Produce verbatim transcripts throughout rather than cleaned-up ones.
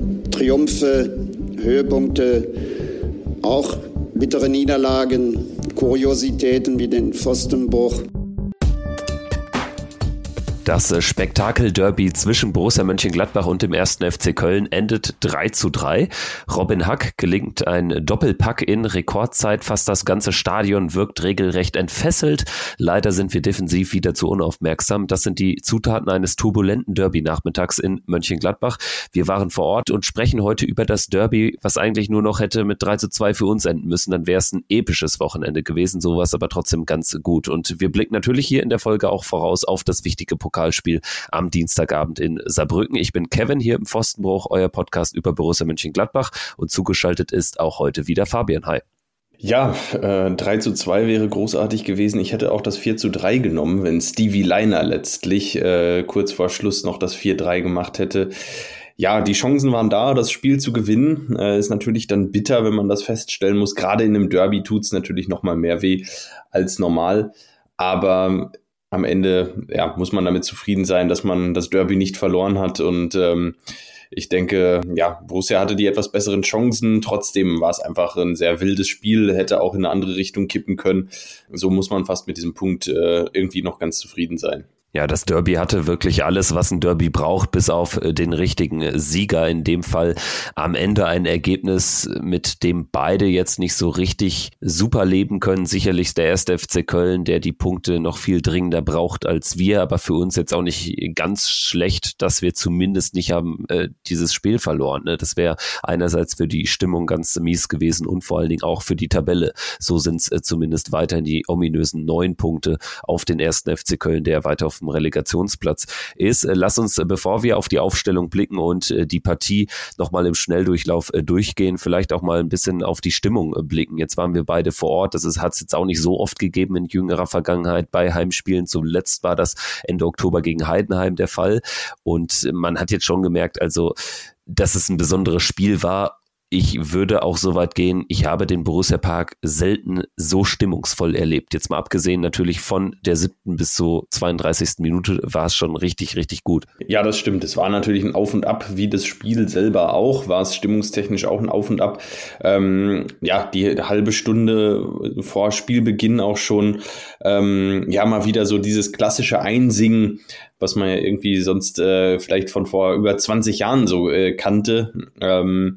Triumphe, Höhepunkte, auch bittere Niederlagen, Kuriositäten wie den Pfostenbruch. Das Spektakel-Derby zwischen Borussia Mönchengladbach und dem ersten F C Köln endet drei zu drei. Robin Hack gelingt ein Doppelpack in Rekordzeit. Fast das ganze Stadion wirkt regelrecht entfesselt. Leider sind wir defensiv wieder zu unaufmerksam. Das sind die Zutaten eines turbulenten Derby-Nachmittags in Mönchengladbach. Wir waren vor Ort und sprechen heute über das Derby, was eigentlich nur noch hätte mit drei zu zwei für uns enden müssen. Dann wäre es ein episches Wochenende gewesen. So war es aber trotzdem ganz gut. Und wir blicken natürlich hier in der Folge auch voraus auf das wichtige Pokalspiel am Dienstagabend in Saarbrücken. Ich bin Kevin hier im Pfostenbruch, euer Podcast über Borussia Mönchengladbach, und zugeschaltet ist auch heute wieder Fabian. Hi. Ja, äh, drei zu zwei wäre großartig gewesen. Ich hätte auch das vier zu drei genommen, wenn Stevie Lainer letztlich äh, kurz vor Schluss noch das vier drei gemacht hätte. Ja, die Chancen waren da, das Spiel zu gewinnen. Äh, ist natürlich dann bitter, wenn man das feststellen muss. Gerade in einem Derby tut es natürlich noch mal mehr weh als normal. Aber am Ende ja, muss man damit zufrieden sein, dass man das Derby nicht verloren hat. Und ähm, ich denke, ja, Borussia hatte die etwas besseren Chancen. Trotzdem war es einfach ein sehr wildes Spiel, hätte auch in eine andere Richtung kippen können. So muss man fast mit diesem Punkt äh, irgendwie noch ganz zufrieden sein. Ja, das Derby hatte wirklich alles, was ein Derby braucht, bis auf den richtigen Sieger. In dem Fall am Ende ein Ergebnis, mit dem beide jetzt nicht so richtig super leben können. Sicherlich der erste F C Köln, der die Punkte noch viel dringender braucht als wir, aber für uns jetzt auch nicht ganz schlecht, dass wir zumindest nicht haben äh, dieses Spiel verloren. Ne? Das wäre einerseits für die Stimmung ganz mies gewesen und vor allen Dingen auch für die Tabelle. So sind es äh, zumindest weiterhin die ominösen neun Punkte auf den ersten F C Köln, der weiter auf dem Relegationsplatz ist. Lass uns, bevor wir auf die Aufstellung blicken und die Partie nochmal im Schnelldurchlauf durchgehen, vielleicht auch mal ein bisschen auf die Stimmung blicken. Jetzt waren wir beide vor Ort. Das hat es jetzt auch nicht so oft gegeben in jüngerer Vergangenheit bei Heimspielen. Zuletzt war das Ende Oktober gegen Heidenheim der Fall. Und man hat jetzt schon gemerkt, also, dass es ein besonderes Spiel war. Ich würde auch so weit gehen, ich habe den Borussia Park selten so stimmungsvoll erlebt. Jetzt mal abgesehen natürlich von der siebten bis zur zweiunddreißigsten Minute war es schon richtig, richtig gut. Ja, das stimmt. Es war natürlich ein Auf und Ab, wie das Spiel selber auch. War es stimmungstechnisch auch ein Auf und Ab. Ähm, ja, die halbe Stunde vor Spielbeginn auch schon, ähm, ja, mal wieder so dieses klassische Einsingen, was man ja irgendwie sonst äh, vielleicht von vor über zwanzig Jahren so äh, kannte. Ähm,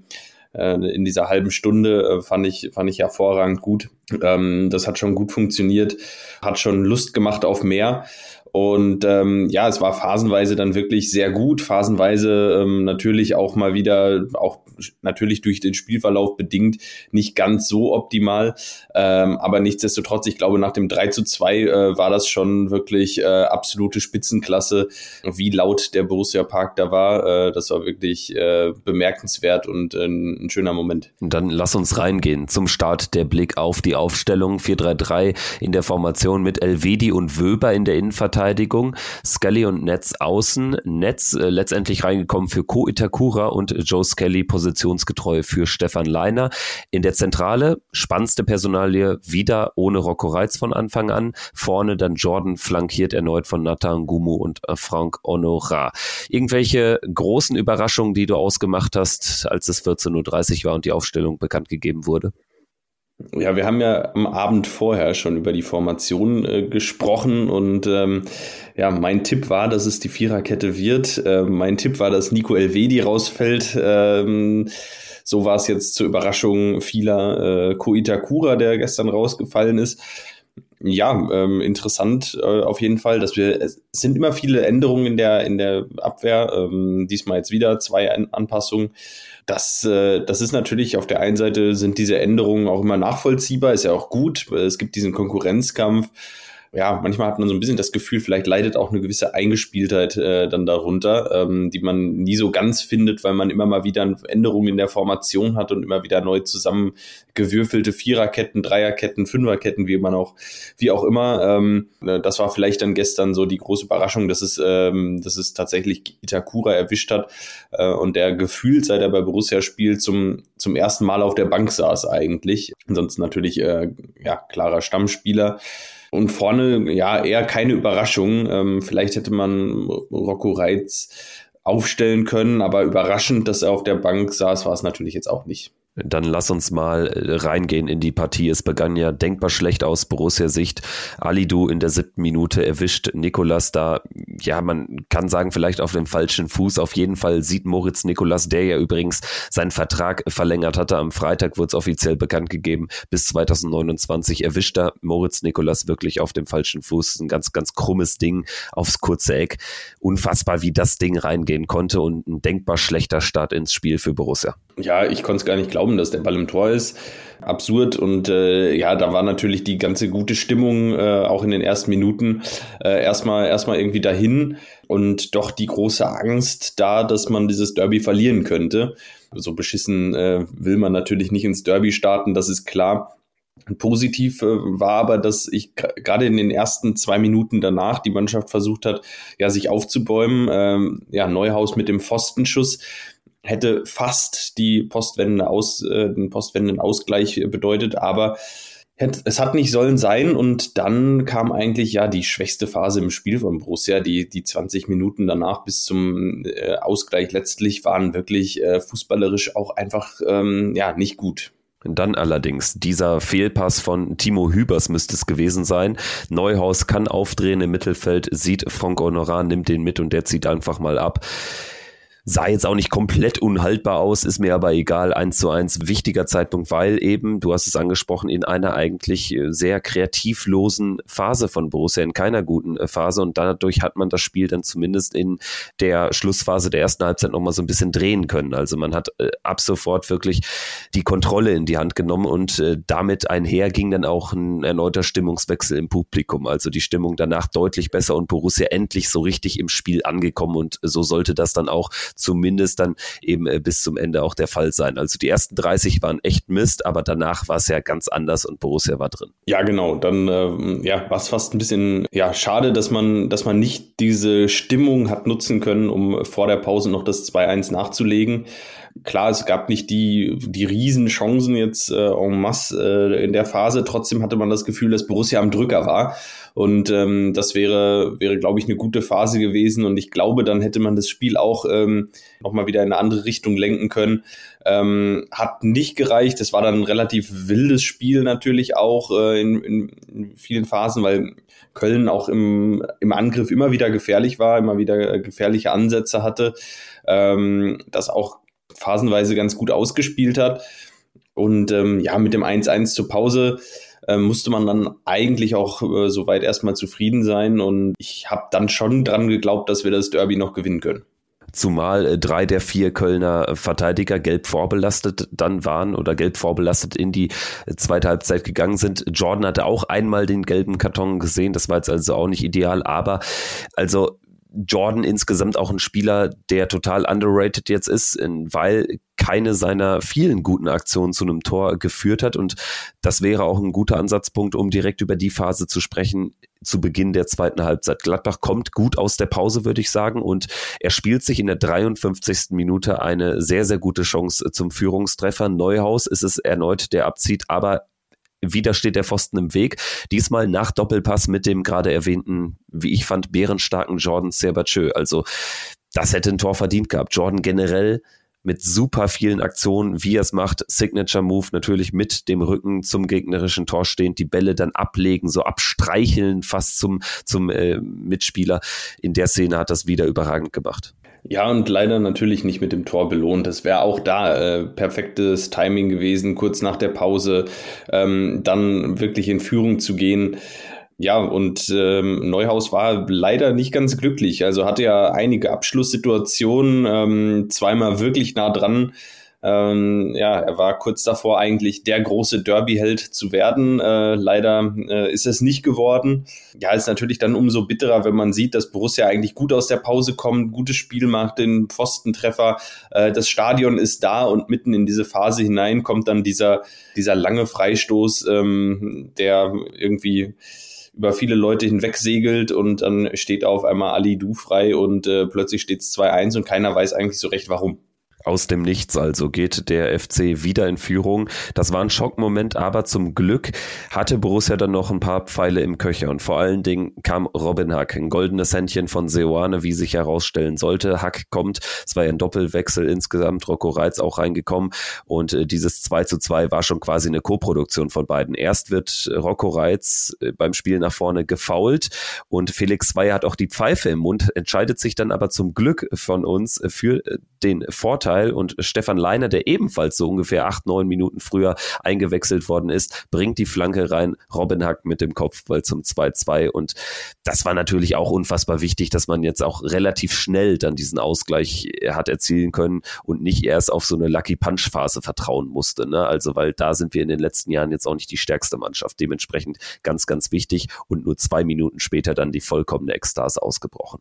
In dieser halben Stunde fand ich, fand ich hervorragend gut. Das hat schon gut funktioniert, hat schon Lust gemacht auf mehr. Und ähm, ja, es war phasenweise dann wirklich sehr gut, phasenweise ähm, natürlich auch mal wieder, auch natürlich durch den Spielverlauf bedingt, nicht ganz so optimal. Ähm, aber nichtsdestotrotz, ich glaube, nach dem drei zu zwei äh, war das schon wirklich äh, absolute Spitzenklasse, wie laut der Borussia Park da war. Äh, das war wirklich äh, bemerkenswert und äh, ein schöner Moment. Dann lass uns reingehen. Zum Start der Blick auf die Aufstellung. vier drei drei in der Formation mit Elvedi und Wöber in der Innenverteidigung. Skelly und Netz außen. Netz äh, letztendlich reingekommen für Ko Itakura und Joe Skelly positionsgetreu für Stefan Lainer. In der Zentrale spannendste Personalie wieder ohne Rocco Reitz von Anfang an. Vorne dann Jordan, flankiert erneut von Nathan Gumu und äh, Frank Honorat. Irgendwelche großen Überraschungen, die du ausgemacht hast, als es vierzehn Uhr dreißig war und die Aufstellung bekannt gegeben wurde? Ja, wir haben ja am Abend vorher schon über die Formation äh, gesprochen und ähm, ja, mein Tipp war, dass es die Viererkette wird. Äh, mein Tipp war, dass Nico Elvedi rausfällt. Ähm, so war es jetzt zur Überraschung vieler. Äh, Ko Itakura, der gestern rausgefallen ist. Ja, ähm, interessant äh, auf jeden Fall, dass wir, es sind immer viele Änderungen in der in der Abwehr, ähm, diesmal jetzt wieder zwei An- Anpassungen. Das, äh, das ist natürlich, auf der einen Seite sind diese Änderungen auch immer nachvollziehbar, ist ja auch gut, es gibt diesen Konkurrenzkampf. Ja, manchmal hat man so ein bisschen das Gefühl, vielleicht leidet auch eine gewisse Eingespieltheit äh, dann darunter, ähm, die man nie so ganz findet, weil man immer mal wieder Änderungen in der Formation hat und immer wieder neu zusammengewürfelte Viererketten, Dreierketten, Fünferketten, wie man auch, wie auch immer. Ähm, das war vielleicht dann gestern so die große Überraschung, dass es, ähm, dass es tatsächlich Itakura erwischt hat äh, und der gefühlt, seit er bei Borussia spielt, zum zum ersten Mal auf der Bank saß eigentlich. Ansonsten natürlich äh, ja klarer Stammspieler. Und vorne, ja, eher keine Überraschung. Ähm, vielleicht hätte man Rocco Reitz aufstellen können, aber überraschend, dass er auf der Bank saß, war es natürlich jetzt auch nicht. Dann lass uns mal reingehen in die Partie. Es begann ja denkbar schlecht aus Borussia-Sicht. Alidou in der siebten Minute erwischt Nicolas da, ja, man kann sagen, vielleicht auf dem falschen Fuß. Auf jeden Fall sieht Moritz Nicolas, der ja übrigens seinen Vertrag verlängert hatte. Am Freitag wurde es offiziell bekannt gegeben, bis zwanzig neunundzwanzig erwischt da Moritz Nicolas wirklich auf dem falschen Fuß. Ein ganz, ganz krummes Ding aufs kurze Eck. Unfassbar, wie das Ding reingehen konnte und ein denkbar schlechter Start ins Spiel für Borussia. Ja, ich konnte es gar nicht glauben, dass der Ball im Tor ist. Absurd und äh, ja, da war natürlich die ganze gute Stimmung äh, auch in den ersten Minuten äh, erstmal erstmal irgendwie dahin und doch die große Angst da, dass man dieses Derby verlieren könnte. So beschissen äh, will man natürlich nicht ins Derby starten, das ist klar. Positiv äh, war aber, dass ich g- gerade in den ersten zwei Minuten danach die Mannschaft versucht hat, ja, sich aufzubäumen. Ähm, ja, Neuhaus mit dem Pfostenschuss hätte fast die postwendende Aus, äh, den postwendenden Ausgleich bedeutet, aber es hat nicht sollen sein und dann kam eigentlich ja die schwächste Phase im Spiel von Borussia. Die, die zwanzig Minuten danach bis zum äh, Ausgleich letztlich waren wirklich äh, fußballerisch auch einfach ähm, ja nicht gut. Dann allerdings dieser Fehlpass von Timo Hübers müsste es gewesen sein. Neuhaus kann aufdrehen im Mittelfeld, sieht Franck Honorat, nimmt den mit und der zieht einfach mal ab. Sah jetzt auch nicht komplett unhaltbar aus, ist mir aber egal, eins zu eins, wichtiger Zeitpunkt, weil eben, du hast es angesprochen, in einer eigentlich sehr kreativlosen Phase von Borussia, in keiner guten Phase und dadurch hat man das Spiel dann zumindest in der Schlussphase der ersten Halbzeit nochmal so ein bisschen drehen können. Also man hat äh, ab sofort wirklich die Kontrolle in die Hand genommen und äh, damit einher ging dann auch ein erneuter Stimmungswechsel im Publikum, also die Stimmung danach deutlich besser und Borussia endlich so richtig im Spiel angekommen und so sollte das dann auch zumindest dann eben äh, bis zum Ende auch der Fall sein. Also die ersten dreißig waren echt Mist, aber danach war es ja ganz anders und Borussia war drin. Ja, genau. Dann äh, ja, war es fast ein bisschen ja schade, dass man, dass man nicht diese Stimmung hat nutzen können, um vor der Pause noch das zwei eins nachzulegen. Klar, es gab nicht die, die Riesenchancen jetzt äh, en masse äh, in der Phase. Trotzdem hatte man das Gefühl, dass Borussia am Drücker war. Und ähm, das wäre, wäre, glaube ich, eine gute Phase gewesen. Und ich glaube, dann hätte man das Spiel auch ähm, nochmal wieder in eine andere Richtung lenken können. Ähm, hat nicht gereicht. Es war dann ein relativ wildes Spiel natürlich auch äh, in, in, in vielen Phasen, weil Köln auch im, im Angriff immer wieder gefährlich war, immer wieder gefährliche Ansätze hatte. Ähm, das auch phasenweise ganz gut ausgespielt hat. Und ähm, ja, mit dem eins eins zur Pause äh, musste man dann eigentlich auch äh, soweit erstmal zufrieden sein. Und ich habe dann schon dran geglaubt, dass wir das Derby noch gewinnen können. Zumal äh, drei der vier Kölner Verteidiger gelb vorbelastet dann waren oder gelb vorbelastet in die äh, zweite Halbzeit gegangen sind. Jordan hatte auch einmal den gelben Karton gesehen, das war jetzt also auch nicht ideal, aber also Jordan insgesamt auch ein Spieler, der total underrated jetzt ist, weil keine seiner vielen guten Aktionen zu einem Tor geführt hat und das wäre auch ein guter Ansatzpunkt, um direkt über die Phase zu sprechen, zu Beginn der zweiten Halbzeit. Gladbach kommt gut aus der Pause, würde ich sagen, und er spielt sich in der dreiundfünfzigsten Minute eine sehr, sehr gute Chance zum Führungstreffer. Neuhaus ist es erneut, der abzieht, aber wieder steht der Pfosten im Weg. Diesmal nach Doppelpass mit dem gerade erwähnten, wie ich fand, bärenstarken Jordan Sierbatschö. Also das hätte ein Tor verdient gehabt. Jordan generell mit super vielen Aktionen, wie er es macht. Signature Move natürlich mit dem Rücken zum gegnerischen Tor stehend, die Bälle dann ablegen, so abstreicheln fast zum, zum äh, Mitspieler. In der Szene hat das wieder überragend gemacht. Ja, und leider natürlich nicht mit dem Tor belohnt. Das wäre auch da äh, perfektes Timing gewesen, kurz nach der Pause ähm, dann wirklich in Führung zu gehen. Ja, und ähm, Neuhaus war leider nicht ganz glücklich. Also hatte ja einige Abschlusssituationen, ähm, zweimal wirklich nah dran. Ähm, ja, er war kurz davor eigentlich der große Derby-Held zu werden. Äh, leider äh, ist es nicht geworden. Ja, ist natürlich dann umso bitterer, wenn man sieht, dass Borussia eigentlich gut aus der Pause kommt, gutes Spiel macht, den Pfostentreffer. Äh, das Stadion ist da und mitten in diese Phase hinein kommt dann dieser, dieser lange Freistoß, ähm, der irgendwie über viele Leute hinweg segelt und dann steht auf einmal Alidou frei und äh, plötzlich steht es zwei eins und keiner weiß eigentlich so recht, warum. Aus dem Nichts also geht der F C wieder in Führung. Das war ein Schockmoment, aber zum Glück hatte Borussia dann noch ein paar Pfeile im Köcher und vor allen Dingen kam Robin Hack, ein goldenes Händchen von Seoane, wie sich herausstellen sollte. Hack kommt, es war ja ein Doppelwechsel insgesamt, Rocco Reitz auch reingekommen und äh, dieses zwei zu zwei war schon quasi eine Co-Produktion von beiden. Erst wird Rocco Reitz äh, beim Spiel nach vorne gefoult und Felix Zweier hat auch die Pfeife im Mund, entscheidet sich dann aber zum Glück von uns für äh, den Vorteil und Stefan Leiner, der ebenfalls so ungefähr acht, neun Minuten früher eingewechselt worden ist, bringt die Flanke rein, Robin Hack mit dem Kopfball zum zwei zwei und das war natürlich auch unfassbar wichtig, dass man jetzt auch relativ schnell dann diesen Ausgleich hat erzielen können und nicht erst auf so eine Lucky-Punch-Phase vertrauen musste, ne? Also weil da sind wir in den letzten Jahren jetzt auch nicht die stärkste Mannschaft, dementsprechend ganz, ganz wichtig und nur zwei Minuten später dann die vollkommene Ekstase ausgebrochen.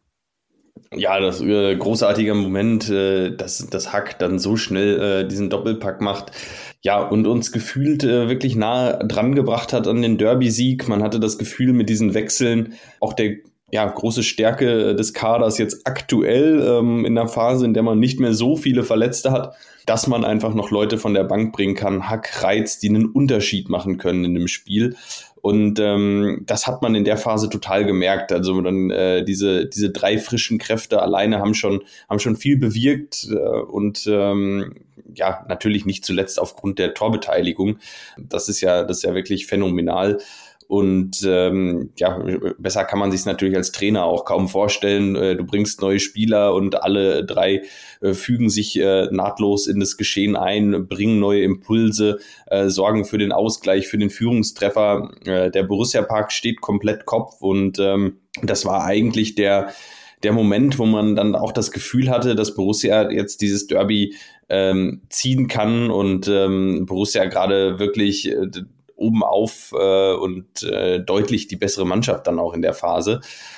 Ja, das äh, großartige Moment, äh, dass das Hack dann so schnell äh, diesen Doppelpack macht, ja, und uns gefühlt äh, wirklich nah dran gebracht hat an den Derby-Sieg. Man hatte das Gefühl mit diesen Wechseln, auch der ja, große Stärke des Kaders jetzt aktuell ähm, in der Phase, in der man nicht mehr so viele Verletzte hat, dass man einfach noch Leute von der Bank bringen kann, Hack, Reitz, die einen Unterschied machen können in dem Spiel. Und ähm, das hat man in der Phase total gemerkt. Also dann äh, diese diese drei frischen Kräfte alleine haben schon haben schon viel bewirkt äh, und ähm, ja natürlich nicht zuletzt aufgrund der Torbeteiligung. Das ist ja das ist ja wirklich phänomenal. Und ähm, ja, besser kann man sich es natürlich als Trainer auch kaum vorstellen. Äh, du bringst neue Spieler und alle drei äh, fügen sich äh, nahtlos in das Geschehen ein, bringen neue Impulse, äh, sorgen für den Ausgleich, für den Führungstreffer. Äh, der Borussia-Park steht komplett Kopf und ähm, das war eigentlich der der Moment, wo man dann auch das Gefühl hatte, dass Borussia jetzt dieses Derby ähm, ziehen kann und ähm, Borussia gerade wirklich äh, oben auf äh, und äh, deutlich die bessere Mannschaft dann auch in der Phase.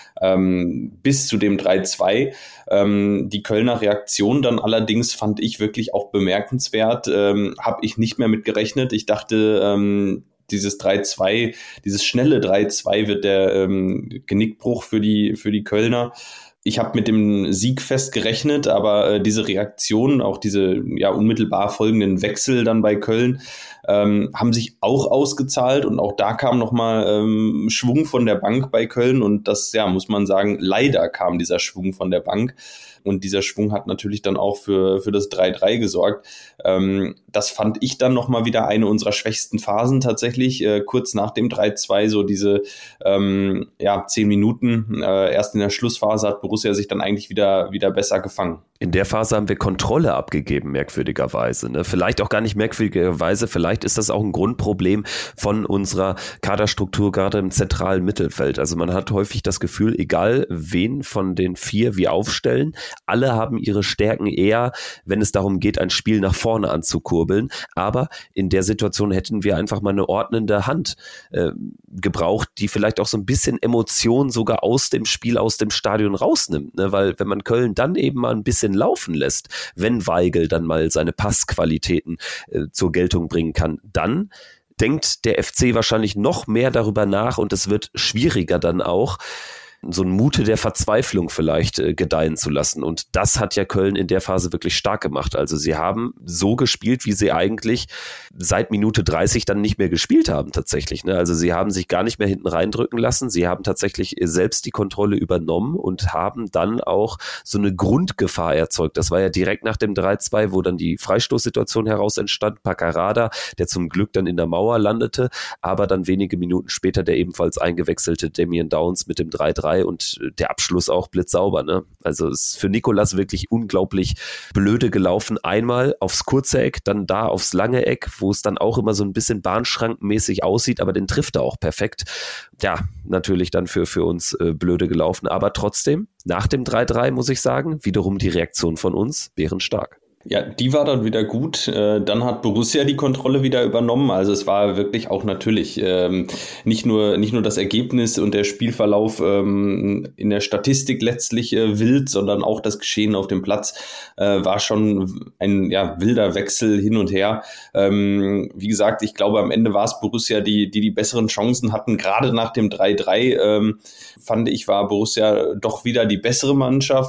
Ähm, bis zu dem drei zwei. Ähm, die Kölner Reaktion dann allerdings fand ich wirklich auch bemerkenswert. Ähm, habe ich nicht mehr mit gerechnet. Ich dachte, ähm, dieses drei zwei, dieses schnelle drei zwei wird der ähm, Genickbruch für die, für die Kölner. Ich habe mit dem Sieg fest gerechnet, aber äh, diese Reaktion, auch diese ja unmittelbar folgenden Wechsel dann bei Köln, ähm, haben sich auch ausgezahlt und auch da kam nochmal ähm, Schwung von der Bank bei Köln und das, ja, muss man sagen, leider kam dieser Schwung von der Bank. Und dieser Schwung hat natürlich dann auch für, für das drei drei gesorgt. Ähm, das fand ich dann nochmal wieder eine unserer schwächsten Phasen tatsächlich. Äh, kurz nach dem drei zwei, so diese ähm, ja, zehn Minuten. Äh, erst in der Schlussphase hat Borussia sich dann eigentlich wieder, wieder besser gefangen. In der Phase haben wir Kontrolle abgegeben, merkwürdigerweise. Ne? Vielleicht auch gar nicht merkwürdigerweise, vielleicht ist das auch ein Grundproblem von unserer Kaderstruktur, gerade im zentralen Mittelfeld. Also man hat häufig das Gefühl, egal wen von den vier wir aufstellen, alle haben ihre Stärken eher, wenn es darum geht, ein Spiel nach vorne anzukurbeln. Aber in der Situation hätten wir einfach mal eine ordnende Hand äh, gebraucht, die vielleicht auch so ein bisschen Emotion sogar aus dem Spiel, aus dem Stadion rausnimmt. Ne? Weil wenn man Köln dann eben mal ein bisschen laufen lässt, wenn Weigl dann mal seine Passqualitäten äh, zur Geltung bringen kann, dann denkt der F C wahrscheinlich noch mehr darüber nach und es wird schwieriger dann auch, so ein Mute der Verzweiflung vielleicht äh, gedeihen zu lassen. Und das hat ja Köln in der Phase wirklich stark gemacht. Also sie haben so gespielt, wie sie eigentlich seit Minute dreißig dann nicht mehr gespielt haben tatsächlich. Ne? Also sie haben sich gar nicht mehr hinten reindrücken lassen. Sie haben tatsächlich selbst die Kontrolle übernommen und haben dann auch so eine Grundgefahr erzeugt. Das war ja direkt nach dem drei zwei, wo dann die Freistoßsituation heraus entstand. Paccarada, der zum Glück dann in der Mauer landete, aber dann wenige Minuten später der ebenfalls eingewechselte Damien Downs mit dem drei drei und der Abschluss auch blitzsauber. Ne? Also es ist für Nicolas wirklich unglaublich blöde gelaufen. Einmal aufs kurze Eck, dann da aufs lange Eck, wo es dann auch immer so ein bisschen bahnschrankenmäßig aussieht, aber den trifft er auch perfekt. Ja, natürlich dann für, für uns äh, blöde gelaufen, aber trotzdem, nach dem drei drei muss ich sagen, wiederum die Reaktion von uns bärenstark. Ja, die war dann wieder gut. Dann hat Borussia die Kontrolle wieder übernommen. Also es war wirklich auch natürlich ähm, nicht nur nicht nur das Ergebnis und der Spielverlauf ähm, in der Statistik letztlich äh, wild, sondern auch das Geschehen auf dem Platz äh, war schon ein ja wilder Wechsel hin und her. Ähm, wie gesagt, ich glaube, am Ende war es Borussia, die die die besseren Chancen hatten. Gerade nach dem drei drei ähm, fand ich, war Borussia doch wieder die bessere Mannschaft.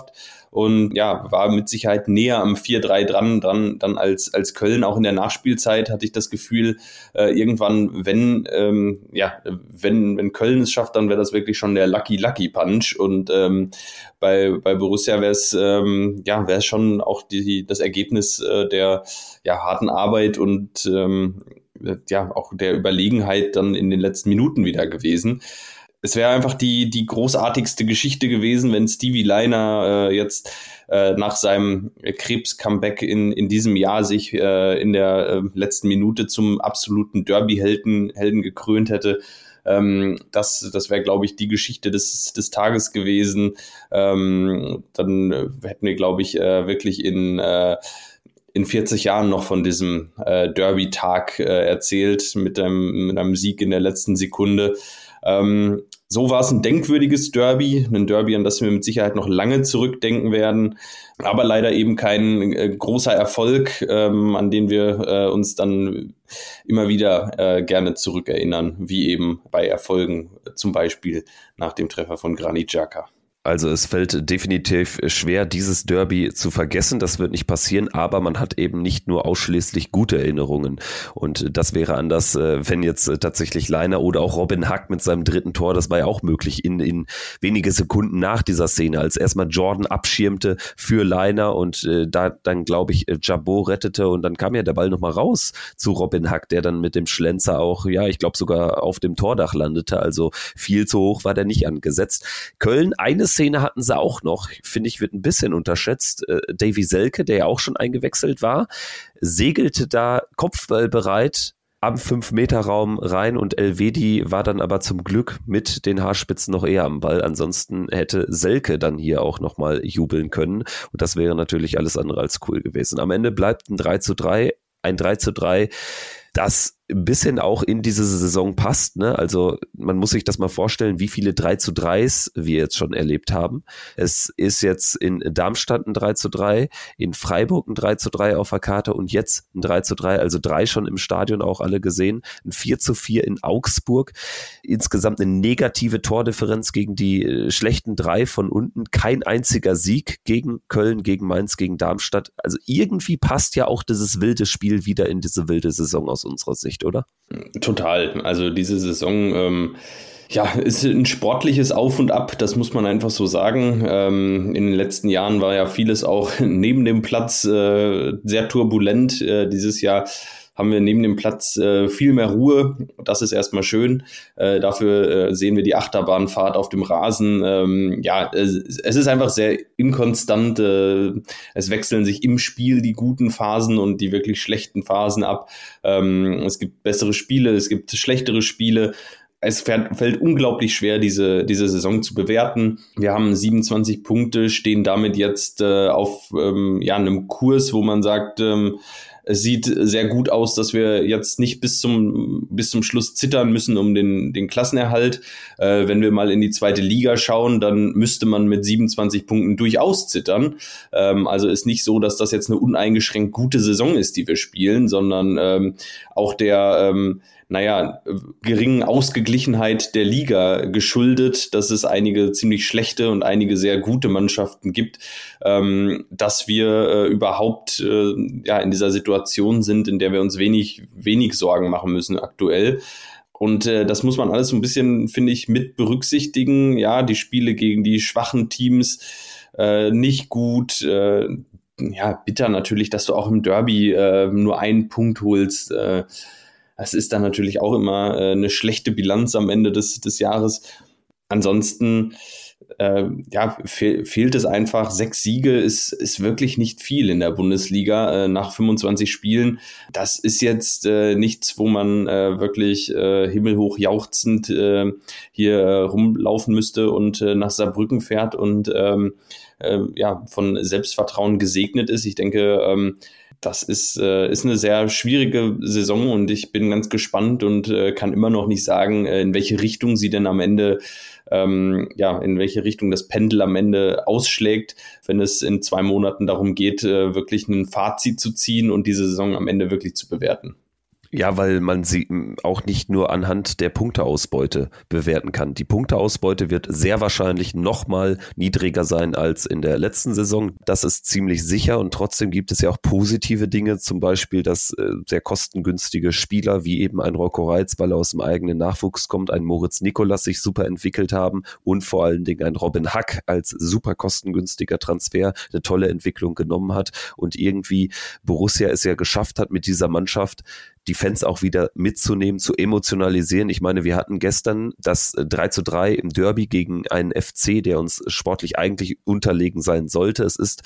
und ja, war mit Sicherheit näher am vier drei dran, dran dann als, als Köln. Auch in der Nachspielzeit hatte ich das Gefühl, äh, irgendwann, wenn, ähm, ja, wenn, wenn Köln es schafft, dann wäre das wirklich schon der Lucky Lucky Punch und ähm, bei, bei Borussia wäre es, ähm, ja, wäre es schon auch die, das Ergebnis äh, der ja, harten Arbeit und ähm, ja, auch der Überlegenheit dann in den letzten Minuten wieder gewesen. Es wäre einfach die, die großartigste Geschichte gewesen, wenn Stevie Lainer äh, jetzt äh, nach seinem Krebs-Comeback in, in diesem Jahr sich äh, in der äh, letzten Minute zum absoluten Derby-Helden Helden gekrönt hätte. Ähm, das das wäre, glaube ich, die Geschichte des, des Tages gewesen. Ähm, dann äh, hätten wir, glaube ich, äh, wirklich in äh, in vierzig Jahren noch von diesem äh, Derby-Tag äh, erzählt, mit einem, mit einem Sieg in der letzten Sekunde. Ähm, so war es ein denkwürdiges Derby, ein Derby, an das wir mit Sicherheit noch lange zurückdenken werden, aber leider eben kein äh, großer Erfolg, ähm, an den wir äh, uns dann immer wieder äh, gerne zurückerinnern, wie eben bei Erfolgen, zum Beispiel nach dem Treffer von Granit Xhaka. Also es fällt definitiv schwer, dieses Derby zu vergessen. Das wird nicht passieren, aber man hat eben nicht nur ausschließlich gute Erinnerungen. Und das wäre anders, wenn jetzt tatsächlich Lainer oder auch Robin Hack mit seinem dritten Tor, das war ja auch möglich in, in wenige Sekunden nach dieser Szene, als erstmal Jordan abschirmte für Lainer und äh, da dann, glaube ich, Jabot rettete und dann kam ja der Ball nochmal raus zu Robin Hack, der dann mit dem Schlenzer auch, ja, ich glaube sogar auf dem Tordach landete. Also viel zu hoch war der nicht angesetzt. Köln, eines Szene hatten sie auch noch, finde ich, wird ein bisschen unterschätzt. Äh, Davy Selke, der ja auch schon eingewechselt war, segelte da kopfballbereit am fünf Meter Raum rein und Elvedi war dann aber zum Glück mit den Haarspitzen noch eher am Ball. Ansonsten hätte Selke dann hier auch nochmal jubeln können und das wäre natürlich alles andere als cool gewesen. Am Ende bleibt ein drei zu drei, ein drei zu drei, das ein bisschen auch in diese Saison passt, ne? Also man muss sich das mal vorstellen, wie viele drei zu dreis wir jetzt schon erlebt haben. Es ist jetzt in Darmstadt ein drei zu drei, in Freiburg ein drei zu drei auf der Karte und jetzt ein drei zu drei, also drei schon im Stadion auch alle gesehen, ein vier zu vier in Augsburg. Insgesamt eine negative Tordifferenz gegen die schlechten drei von unten, kein einziger Sieg gegen Köln, gegen Mainz, gegen Darmstadt. Also irgendwie passt ja auch dieses wilde Spiel wieder in diese wilde Saison aus unserer Sicht, oder? Total. Also diese Saison ähm, ja, ist ein sportliches Auf und Ab, das muss man einfach so sagen. Ähm, in den letzten Jahren war ja vieles auch neben dem Platz äh, sehr turbulent. Äh, dieses Jahr haben wir neben dem Platz äh, viel mehr Ruhe. Das ist erstmal schön. Äh, dafür äh, sehen wir die Achterbahnfahrt auf dem Rasen. Ähm, ja, es, es ist einfach sehr inkonstant. Äh, es wechseln sich im Spiel die guten Phasen und die wirklich schlechten Phasen ab. Ähm, es gibt bessere Spiele, es gibt schlechtere Spiele. Es fällt unglaublich schwer, diese, diese Saison zu bewerten. Wir haben siebenundzwanzig Punkte, stehen damit jetzt äh, auf ähm, ja, einem Kurs, wo man sagt, ähm, es sieht sehr gut aus, dass wir jetzt nicht bis zum bis zum Schluss zittern müssen um den den Klassenerhalt. Äh, wenn wir mal in die zweite Liga schauen, dann müsste man mit siebenundzwanzig Punkten durchaus zittern. Ähm, also ist nicht so, dass das jetzt eine uneingeschränkt gute Saison ist, die wir spielen, sondern ähm, auch der ähm, naja, geringen Ausgeglichenheit der Liga geschuldet, dass es einige ziemlich schlechte und einige sehr gute Mannschaften gibt, ähm, dass wir äh, überhaupt äh, ja in dieser Situation sind, in der wir uns wenig, wenig Sorgen machen müssen aktuell. Und äh, das muss man alles so ein bisschen, finde ich, mit berücksichtigen. Ja, die Spiele gegen die schwachen Teams äh, nicht gut. Äh, ja, bitter natürlich, dass du auch im Derby äh, nur einen Punkt holst. Äh, Das ist dann natürlich auch immer äh, eine schlechte Bilanz am Ende des, des Jahres. Ansonsten äh, ja, fe- fehlt es einfach. Sechs Siege ist, ist wirklich nicht viel in der Bundesliga äh, nach fünfundzwanzig Spielen. Das ist jetzt äh, nichts, wo man äh, wirklich äh, himmelhoch jauchzend äh, hier äh, rumlaufen müsste und äh, nach Saarbrücken fährt und ähm, äh, ja, von Selbstvertrauen gesegnet ist. Ich denke, ähm, Das ist, äh, ist eine sehr schwierige Saison und ich bin ganz gespannt und äh, kann immer noch nicht sagen, äh, in welche Richtung sie denn am Ende, ähm, ja, in welche Richtung das Pendel am Ende ausschlägt, wenn es in zwei Monaten darum geht, äh, wirklich ein Fazit zu ziehen und diese Saison am Ende wirklich zu bewerten. Ja, weil man sie auch nicht nur anhand der Punkteausbeute bewerten kann. Die Punkteausbeute wird sehr wahrscheinlich nochmal niedriger sein als in der letzten Saison. Das ist ziemlich sicher und trotzdem gibt es ja auch positive Dinge, zum Beispiel, dass äh, sehr kostengünstige Spieler wie eben ein Rocco Reitz, weil er aus dem eigenen Nachwuchs kommt, ein Moritz Nicolas sich super entwickelt haben und vor allen Dingen ein Robin Hack als super kostengünstiger Transfer eine tolle Entwicklung genommen hat und irgendwie Borussia es ja geschafft hat, mit dieser Mannschaft die Fans auch wieder mitzunehmen, zu emotionalisieren. Ich meine, wir hatten gestern das drei zu drei im Derby gegen einen F C, der uns sportlich eigentlich unterlegen sein sollte. Es ist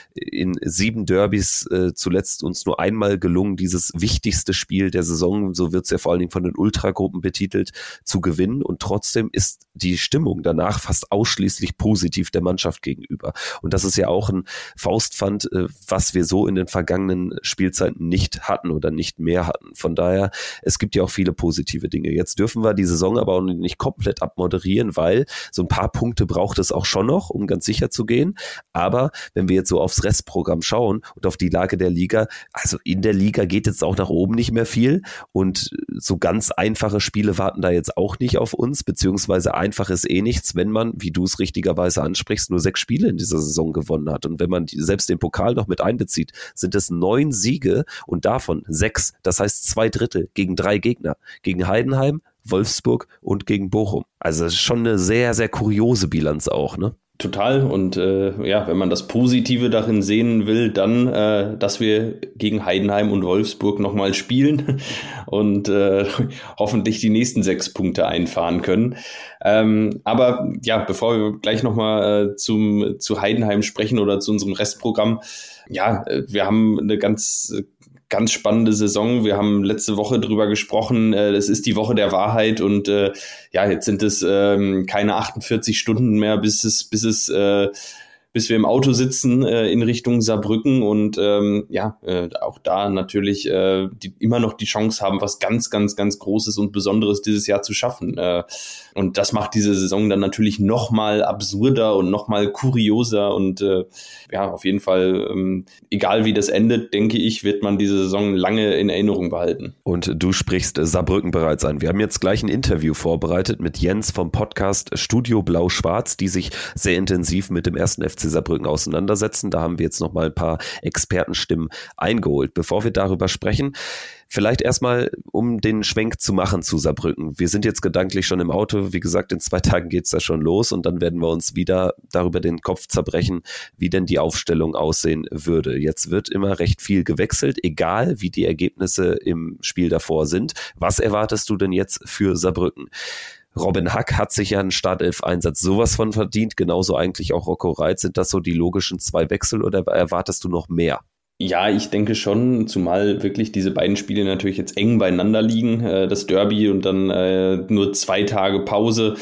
in sieben Derbys äh, zuletzt uns nur einmal gelungen, dieses wichtigste Spiel der Saison, so wird es ja vor allen Dingen von den Ultragruppen betitelt, zu gewinnen. Und trotzdem ist die Stimmung danach fast ausschließlich positiv der Mannschaft gegenüber. Und das ist ja auch ein Faustpfand, äh, was wir so in den vergangenen Spielzeiten nicht hatten oder nicht mehr hatten. Von daher, es gibt ja auch viele positive Dinge. Jetzt dürfen wir die Saison aber auch nicht komplett abmoderieren, weil so ein paar Punkte braucht es auch schon noch, um ganz sicher zu gehen. Aber wenn wir jetzt so aufs Restprogramm schauen und auf die Lage der Liga, also in der Liga geht jetzt auch nach oben nicht mehr viel und so ganz einfache Spiele warten da jetzt auch nicht auf uns, beziehungsweise einfach ist eh nichts, wenn man, wie du es richtigerweise ansprichst, nur sechs Spiele in dieser Saison gewonnen hat. Und wenn man selbst den Pokal noch mit einbezieht, sind es neun Siege und davon sechs. Das heißt, zwei Drittel gegen drei Gegner, gegen Heidenheim, Wolfsburg und gegen Bochum. Also das ist schon eine sehr, sehr kuriose Bilanz auch, ne? Total. Und äh, ja, wenn man das Positive darin sehen will, dann, äh, dass wir gegen Heidenheim und Wolfsburg nochmal spielen und äh, hoffentlich die nächsten sechs Punkte einfahren können. Ähm, aber ja, bevor wir gleich nochmal äh, zum zu Heidenheim sprechen oder zu unserem Restprogramm, ja, wir haben eine ganz Ganz spannende Saison. Wir haben letzte Woche drüber gesprochen. Es ist die Woche der Wahrheit und äh, ja, jetzt sind es ähm, keine achtundvierzig Stunden mehr, bis es, bis es, äh, bis wir im Auto sitzen äh, in Richtung Saarbrücken und ähm, ja, äh, auch da natürlich äh, die, immer noch die Chance haben, was ganz, ganz, ganz Großes und Besonderes dieses Jahr zu schaffen. Äh, und das macht diese Saison dann natürlich noch mal absurder und noch mal kurioser und äh, ja, auf jeden Fall, ähm, egal wie das endet, denke ich, wird man diese Saison lange in Erinnerung behalten. Und du sprichst Saarbrücken bereits an. Wir haben jetzt gleich ein Interview vorbereitet mit Jens vom Podcast Studio Blau-Schwarz, die sich sehr intensiv mit dem ersten F C Saarbrücken auseinandersetzen. Da haben wir jetzt noch mal ein paar Expertenstimmen eingeholt. Bevor wir darüber sprechen, vielleicht erstmal, um den Schwenk zu machen zu Saarbrücken. Wir sind jetzt gedanklich schon im Auto. Wie gesagt, in zwei Tagen geht's da schon los und dann werden wir uns wieder darüber den Kopf zerbrechen, wie denn die Aufstellung aussehen würde. Jetzt wird immer recht viel gewechselt, egal wie die Ergebnisse im Spiel davor sind. Was erwartest du denn jetzt für Saarbrücken? Robin Hack hat sich ja einen Startelf-Einsatz sowas von verdient, genauso eigentlich auch Rocco Reitz. Sind das so die logischen zwei Wechsel oder erwartest du noch mehr? Ja, ich denke schon, zumal wirklich diese beiden Spiele natürlich jetzt eng beieinander liegen, äh, das Derby und dann äh, nur zwei Tage Pause.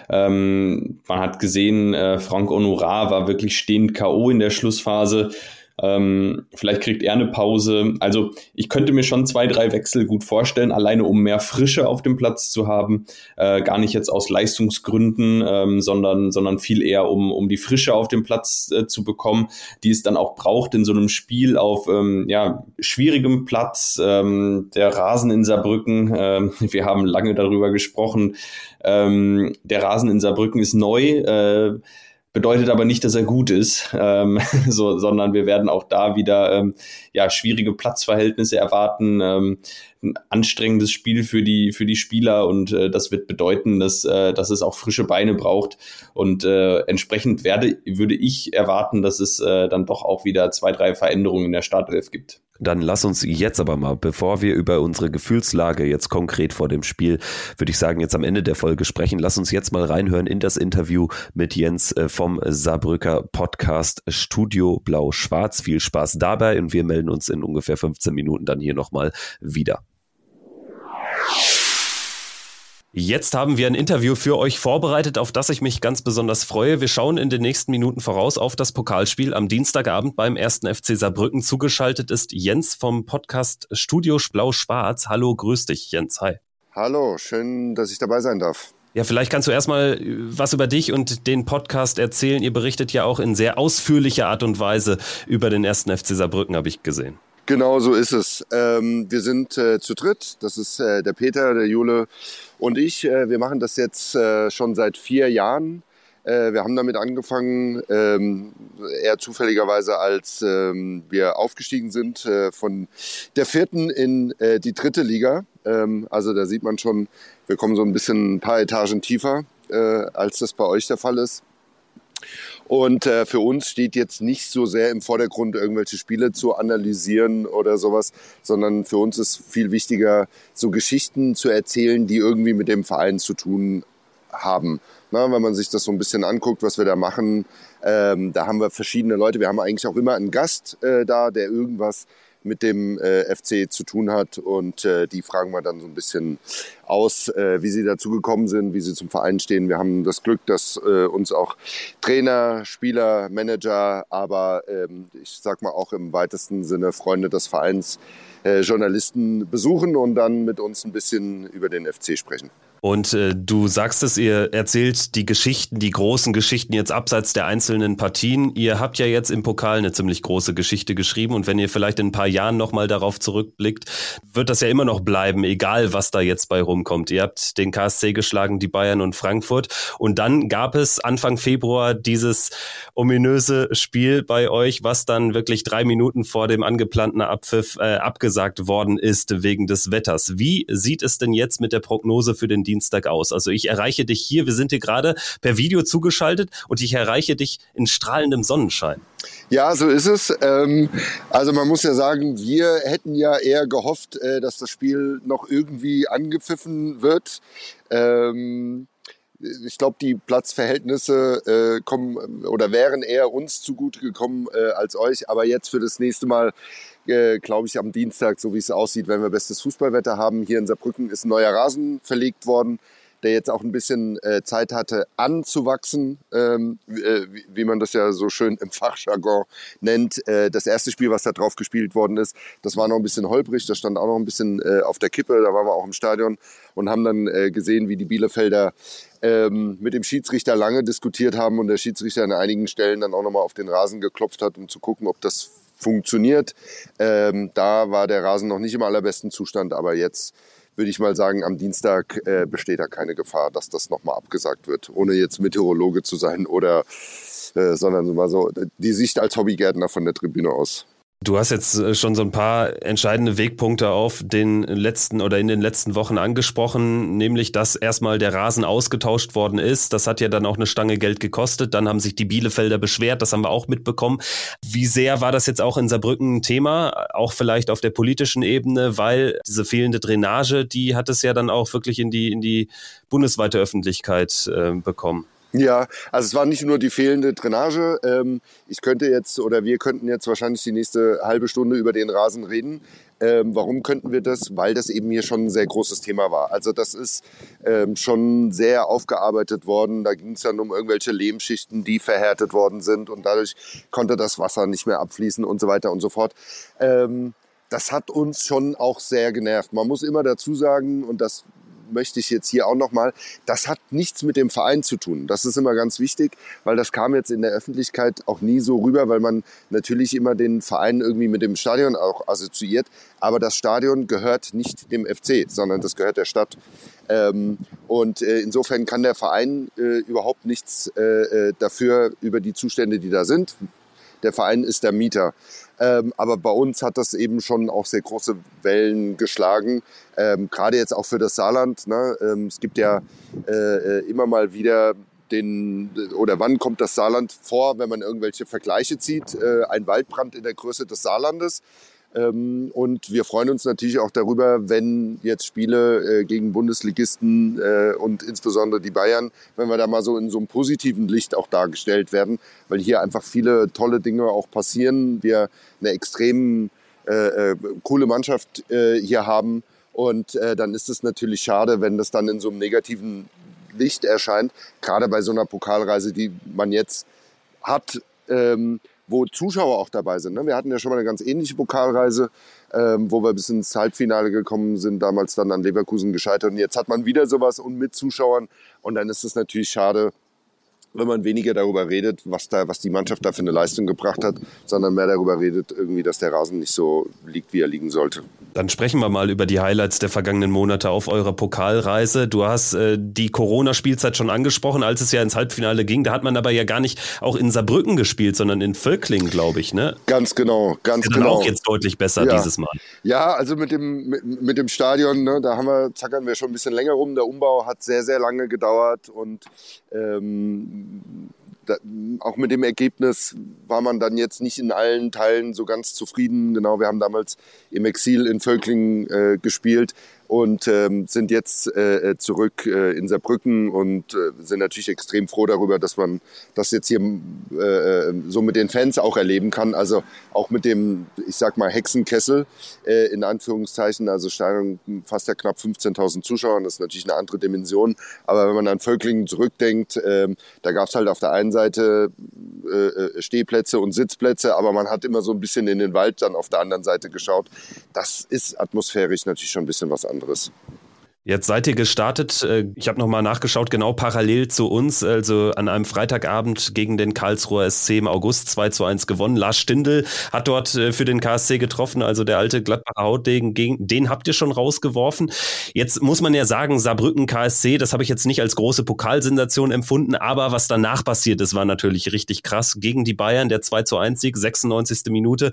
Ähm, man hat gesehen, äh, Franck Honorat war wirklich stehend K O in der Schlussphase. Ähm, vielleicht kriegt er eine Pause. Also ich könnte mir schon zwei, drei Wechsel gut vorstellen, alleine um mehr Frische auf dem Platz zu haben. Äh, gar nicht jetzt aus Leistungsgründen, ähm, sondern, sondern viel eher, um, um die Frische auf dem Platz äh, zu bekommen, die es dann auch braucht in so einem Spiel auf ähm, ja, schwierigem Platz. Ähm, der Rasen in Saarbrücken, äh, wir haben lange darüber gesprochen, ähm, der Rasen in Saarbrücken ist neu, äh, bedeutet aber nicht, dass er gut ist, ähm, so, sondern wir werden auch da wieder ähm, ja, schwierige Platzverhältnisse erwarten, ähm, ein anstrengendes Spiel für die für die Spieler und äh, das wird bedeuten, dass äh, dass es auch frische Beine braucht und äh, entsprechend werde würde ich erwarten, dass es äh, dann doch auch wieder zwei, drei Veränderungen in der Startelf gibt. Dann lass uns jetzt aber mal, bevor wir über unsere Gefühlslage jetzt konkret vor dem Spiel, würde ich sagen, jetzt am Ende der Folge sprechen, lass uns jetzt mal reinhören in das Interview mit Jens vom Saarbrücker Podcast Studio Blau-Schwarz. Viel Spaß dabei und wir melden uns in ungefähr fünfzehn Minuten dann hier nochmal wieder. Jetzt haben wir ein Interview für euch vorbereitet, auf das ich mich ganz besonders freue. Wir schauen in den nächsten Minuten voraus auf das Pokalspiel am Dienstagabend beim ersten F C Saarbrücken. Zugeschaltet ist Jens vom Podcast Studio Blau-Schwarz. Hallo, grüß dich, Jens. Hi. Hallo, schön, dass ich dabei sein darf. Ja, vielleicht kannst du erstmal was über dich und den Podcast erzählen. Ihr berichtet ja auch in sehr ausführlicher Art und Weise über den ersten F C Saarbrücken, habe ich gesehen. Genau so ist es. Ähm, wir sind äh, zu dritt. Das ist äh, der Peter, der Jule und ich. Äh, wir machen das jetzt äh, schon seit vier Jahren. Äh, wir haben damit angefangen, ähm, eher zufälligerweise, als ähm, wir aufgestiegen sind äh, von der vierten in äh, die dritte Liga. Ähm, also da sieht man schon, wir kommen so ein bisschen ein paar Etagen tiefer, äh, als das bei euch der Fall ist. Und äh, für uns steht jetzt nicht so sehr im Vordergrund, irgendwelche Spiele zu analysieren oder sowas, sondern für uns ist viel wichtiger, so Geschichten zu erzählen, die irgendwie mit dem Verein zu tun haben. Na, wenn man sich das so ein bisschen anguckt, was wir da machen, ähm, da haben wir verschiedene Leute. Wir haben eigentlich auch immer einen Gast äh, da, der irgendwas mit dem äh, F C zu tun hat, und äh, die fragen wir dann so ein bisschen aus, äh, wie sie dazu gekommen sind, wie sie zum Verein stehen. Wir haben das Glück, dass äh, uns auch Trainer, Spieler, Manager, aber ähm, ich sag mal auch im weitesten Sinne Freunde des Vereins, äh, Journalisten besuchen und dann mit uns ein bisschen über den F C sprechen. Und äh, du sagst es, ihr erzählt die Geschichten, die großen Geschichten jetzt abseits der einzelnen Partien. Ihr habt ja jetzt im Pokal eine ziemlich große Geschichte geschrieben, und wenn ihr vielleicht in ein paar Jahren nochmal darauf zurückblickt, wird das ja immer noch bleiben, egal was da jetzt bei rumkommt. Ihr habt den K S C geschlagen, die Bayern und Frankfurt, und dann gab es Anfang Februar dieses ominöse Spiel bei euch, was dann wirklich drei Minuten vor dem angeplanten Abpfiff äh, abgesagt worden ist wegen des Wetters. Wie sieht es denn jetzt mit der Prognose für den Dienstag aus? Also ich erreiche dich hier, wir sind hier gerade per Video zugeschaltet, und ich erreiche dich in strahlendem Sonnenschein. Ja, so ist es. Ähm, also man muss ja sagen, wir hätten ja eher gehofft, äh, dass das Spiel noch irgendwie angepfiffen wird. Ähm, ich glaube, die Platzverhältnisse äh, kommen oder wären eher uns zugute gekommen äh, als euch. Aber jetzt für das nächste Mal, äh, glaube ich, am Dienstag, so wie es aussieht, wenn wir bestes Fußballwetter haben. Hier in Saarbrücken ist ein neuer Rasen verlegt worden, der jetzt auch ein bisschen äh, Zeit hatte anzuwachsen, ähm, äh, wie, wie man das ja so schön im Fachjargon nennt. Äh, das erste Spiel, was da drauf gespielt worden ist, das war noch ein bisschen holprig, das stand auch noch ein bisschen äh, auf der Kippe, da waren wir auch im Stadion und haben dann äh, gesehen, wie die Bielefelder ähm, mit dem Schiedsrichter lange diskutiert haben und der Schiedsrichter an einigen Stellen dann auch nochmal auf den Rasen geklopft hat, um zu gucken, ob das funktioniert. Ähm, da war der Rasen noch nicht im allerbesten Zustand, aber jetzt würde ich mal sagen, am Dienstag äh, besteht da keine Gefahr, dass das nochmal abgesagt wird, ohne jetzt Meteorologe zu sein oder, äh, sondern mal so die Sicht als Hobbygärtner von der Tribüne aus. Du hast jetzt schon so ein paar entscheidende Wegpunkte auf den letzten oder in den letzten Wochen angesprochen, nämlich, dass erstmal der Rasen ausgetauscht worden ist. Das hat ja dann auch eine Stange Geld gekostet. Dann haben sich die Bielefelder beschwert, das haben wir auch mitbekommen. Wie sehr war das jetzt auch in Saarbrücken ein Thema, auch vielleicht auf der politischen Ebene, weil diese fehlende Drainage, die hat es ja dann auch wirklich in die, in die bundesweite Öffentlichkeit äh, bekommen. Ja, also es war nicht nur die fehlende Drainage. Ähm, ich könnte jetzt oder wir könnten jetzt wahrscheinlich die nächste halbe Stunde über den Rasen reden. Ähm, warum könnten wir das? Weil das eben hier schon ein sehr großes Thema war. Also das ist ähm, schon sehr aufgearbeitet worden. Da ging es dann um irgendwelche Lehmschichten, die verhärtet worden sind und dadurch konnte das Wasser nicht mehr abfließen und so weiter und so fort. Ähm, das hat uns schon auch sehr genervt. Man muss immer dazu sagen, und das möchte ich jetzt hier auch nochmal, das hat nichts mit dem Verein zu tun. Das ist immer ganz wichtig, weil das kam jetzt in der Öffentlichkeit auch nie so rüber, weil man natürlich immer den Verein irgendwie mit dem Stadion auch assoziiert. Aber das Stadion gehört nicht dem F C, sondern das gehört der Stadt. Ähm, und äh, insofern kann der Verein äh, überhaupt nichts äh, dafür über die Zustände, die da sind. Der Verein ist der Mieter. Ähm, aber bei uns hat das eben schon auch sehr große Wellen geschlagen. Ähm, gerade jetzt auch für das Saarland. Ne? Ähm, es gibt ja äh, immer mal wieder den, oder wann kommt das Saarland vor, wenn man irgendwelche Vergleiche zieht? Äh, ein Waldbrand in der Größe des Saarlandes. Ähm, und wir freuen uns natürlich auch darüber, wenn jetzt Spiele äh, gegen Bundesligisten äh, und insbesondere die Bayern, wenn wir da mal so in so einem positiven Licht auch dargestellt werden, weil hier einfach viele tolle Dinge auch passieren. Wir eine extrem äh, äh, coole Mannschaft äh, hier haben und äh, dann ist es natürlich schade, wenn das dann in so einem negativen Licht erscheint, gerade bei so einer Pokalreise, die man jetzt hat, ähm, wo Zuschauer auch dabei sind. Wir hatten ja schon mal eine ganz ähnliche Pokalreise, ähm, wo wir bis ins Halbfinale gekommen sind, damals dann an Leverkusen gescheitert. Und jetzt hat man wieder sowas und mit Zuschauern. Und dann ist es natürlich schade, wenn man weniger darüber redet, was da, was die Mannschaft da für eine Leistung gebracht hat, sondern mehr darüber redet, irgendwie, dass der Rasen nicht so liegt, wie er liegen sollte. Dann sprechen wir mal über die Highlights der vergangenen Monate auf eurer Pokalreise. Du hast äh, die Corona-Spielzeit schon angesprochen, als es ja ins Halbfinale ging. Da hat man aber ja gar nicht auch in Saarbrücken gespielt, sondern in Völklingen, glaube ich, ne? Ganz genau, ganz ist ja dann genau. Auch jetzt deutlich besser ja. dieses Mal. Ja, also mit dem, mit, mit dem Stadion, ne, da haben wir, zackern wir schon ein bisschen länger rum. Der Umbau hat sehr, sehr lange gedauert und ähm, Da, auch mit dem Ergebnis war man dann jetzt nicht in allen Teilen so ganz zufrieden. Genau, wir haben damals im Exil in Völklingen äh, gespielt und ähm, sind jetzt äh, zurück äh, in Saarbrücken und äh, sind natürlich extrem froh darüber, dass man das jetzt hier äh, so mit den Fans auch erleben kann. Also auch mit dem, ich sag mal, Hexenkessel äh, in Anführungszeichen, also Stadion fast ja knapp fünfzehntausend Zuschauer, das ist natürlich eine andere Dimension. Aber wenn man an Völklingen zurückdenkt, äh, da gab es halt auf der einen Seite äh, Stehplätze und Sitzplätze, aber man hat immer so ein bisschen in den Wald dann auf der anderen Seite geschaut. Das ist atmosphärisch natürlich schon ein bisschen was anderes. Jetzt seid ihr gestartet, ich habe nochmal nachgeschaut, genau parallel zu uns, also an einem Freitagabend gegen den Karlsruher S C im August zwei zu eins gewonnen. Lars Stindl hat dort für den K S C getroffen, also der alte Gladbacher Hautdegen, den habt ihr schon rausgeworfen. Jetzt muss man ja sagen, Saarbrücken K S C, das habe ich jetzt nicht als große Pokalsensation empfunden, aber was danach passiert ist, war natürlich richtig krass. Gegen die Bayern, der zwei zu eins Sieg, sechsundneunzigste Minute.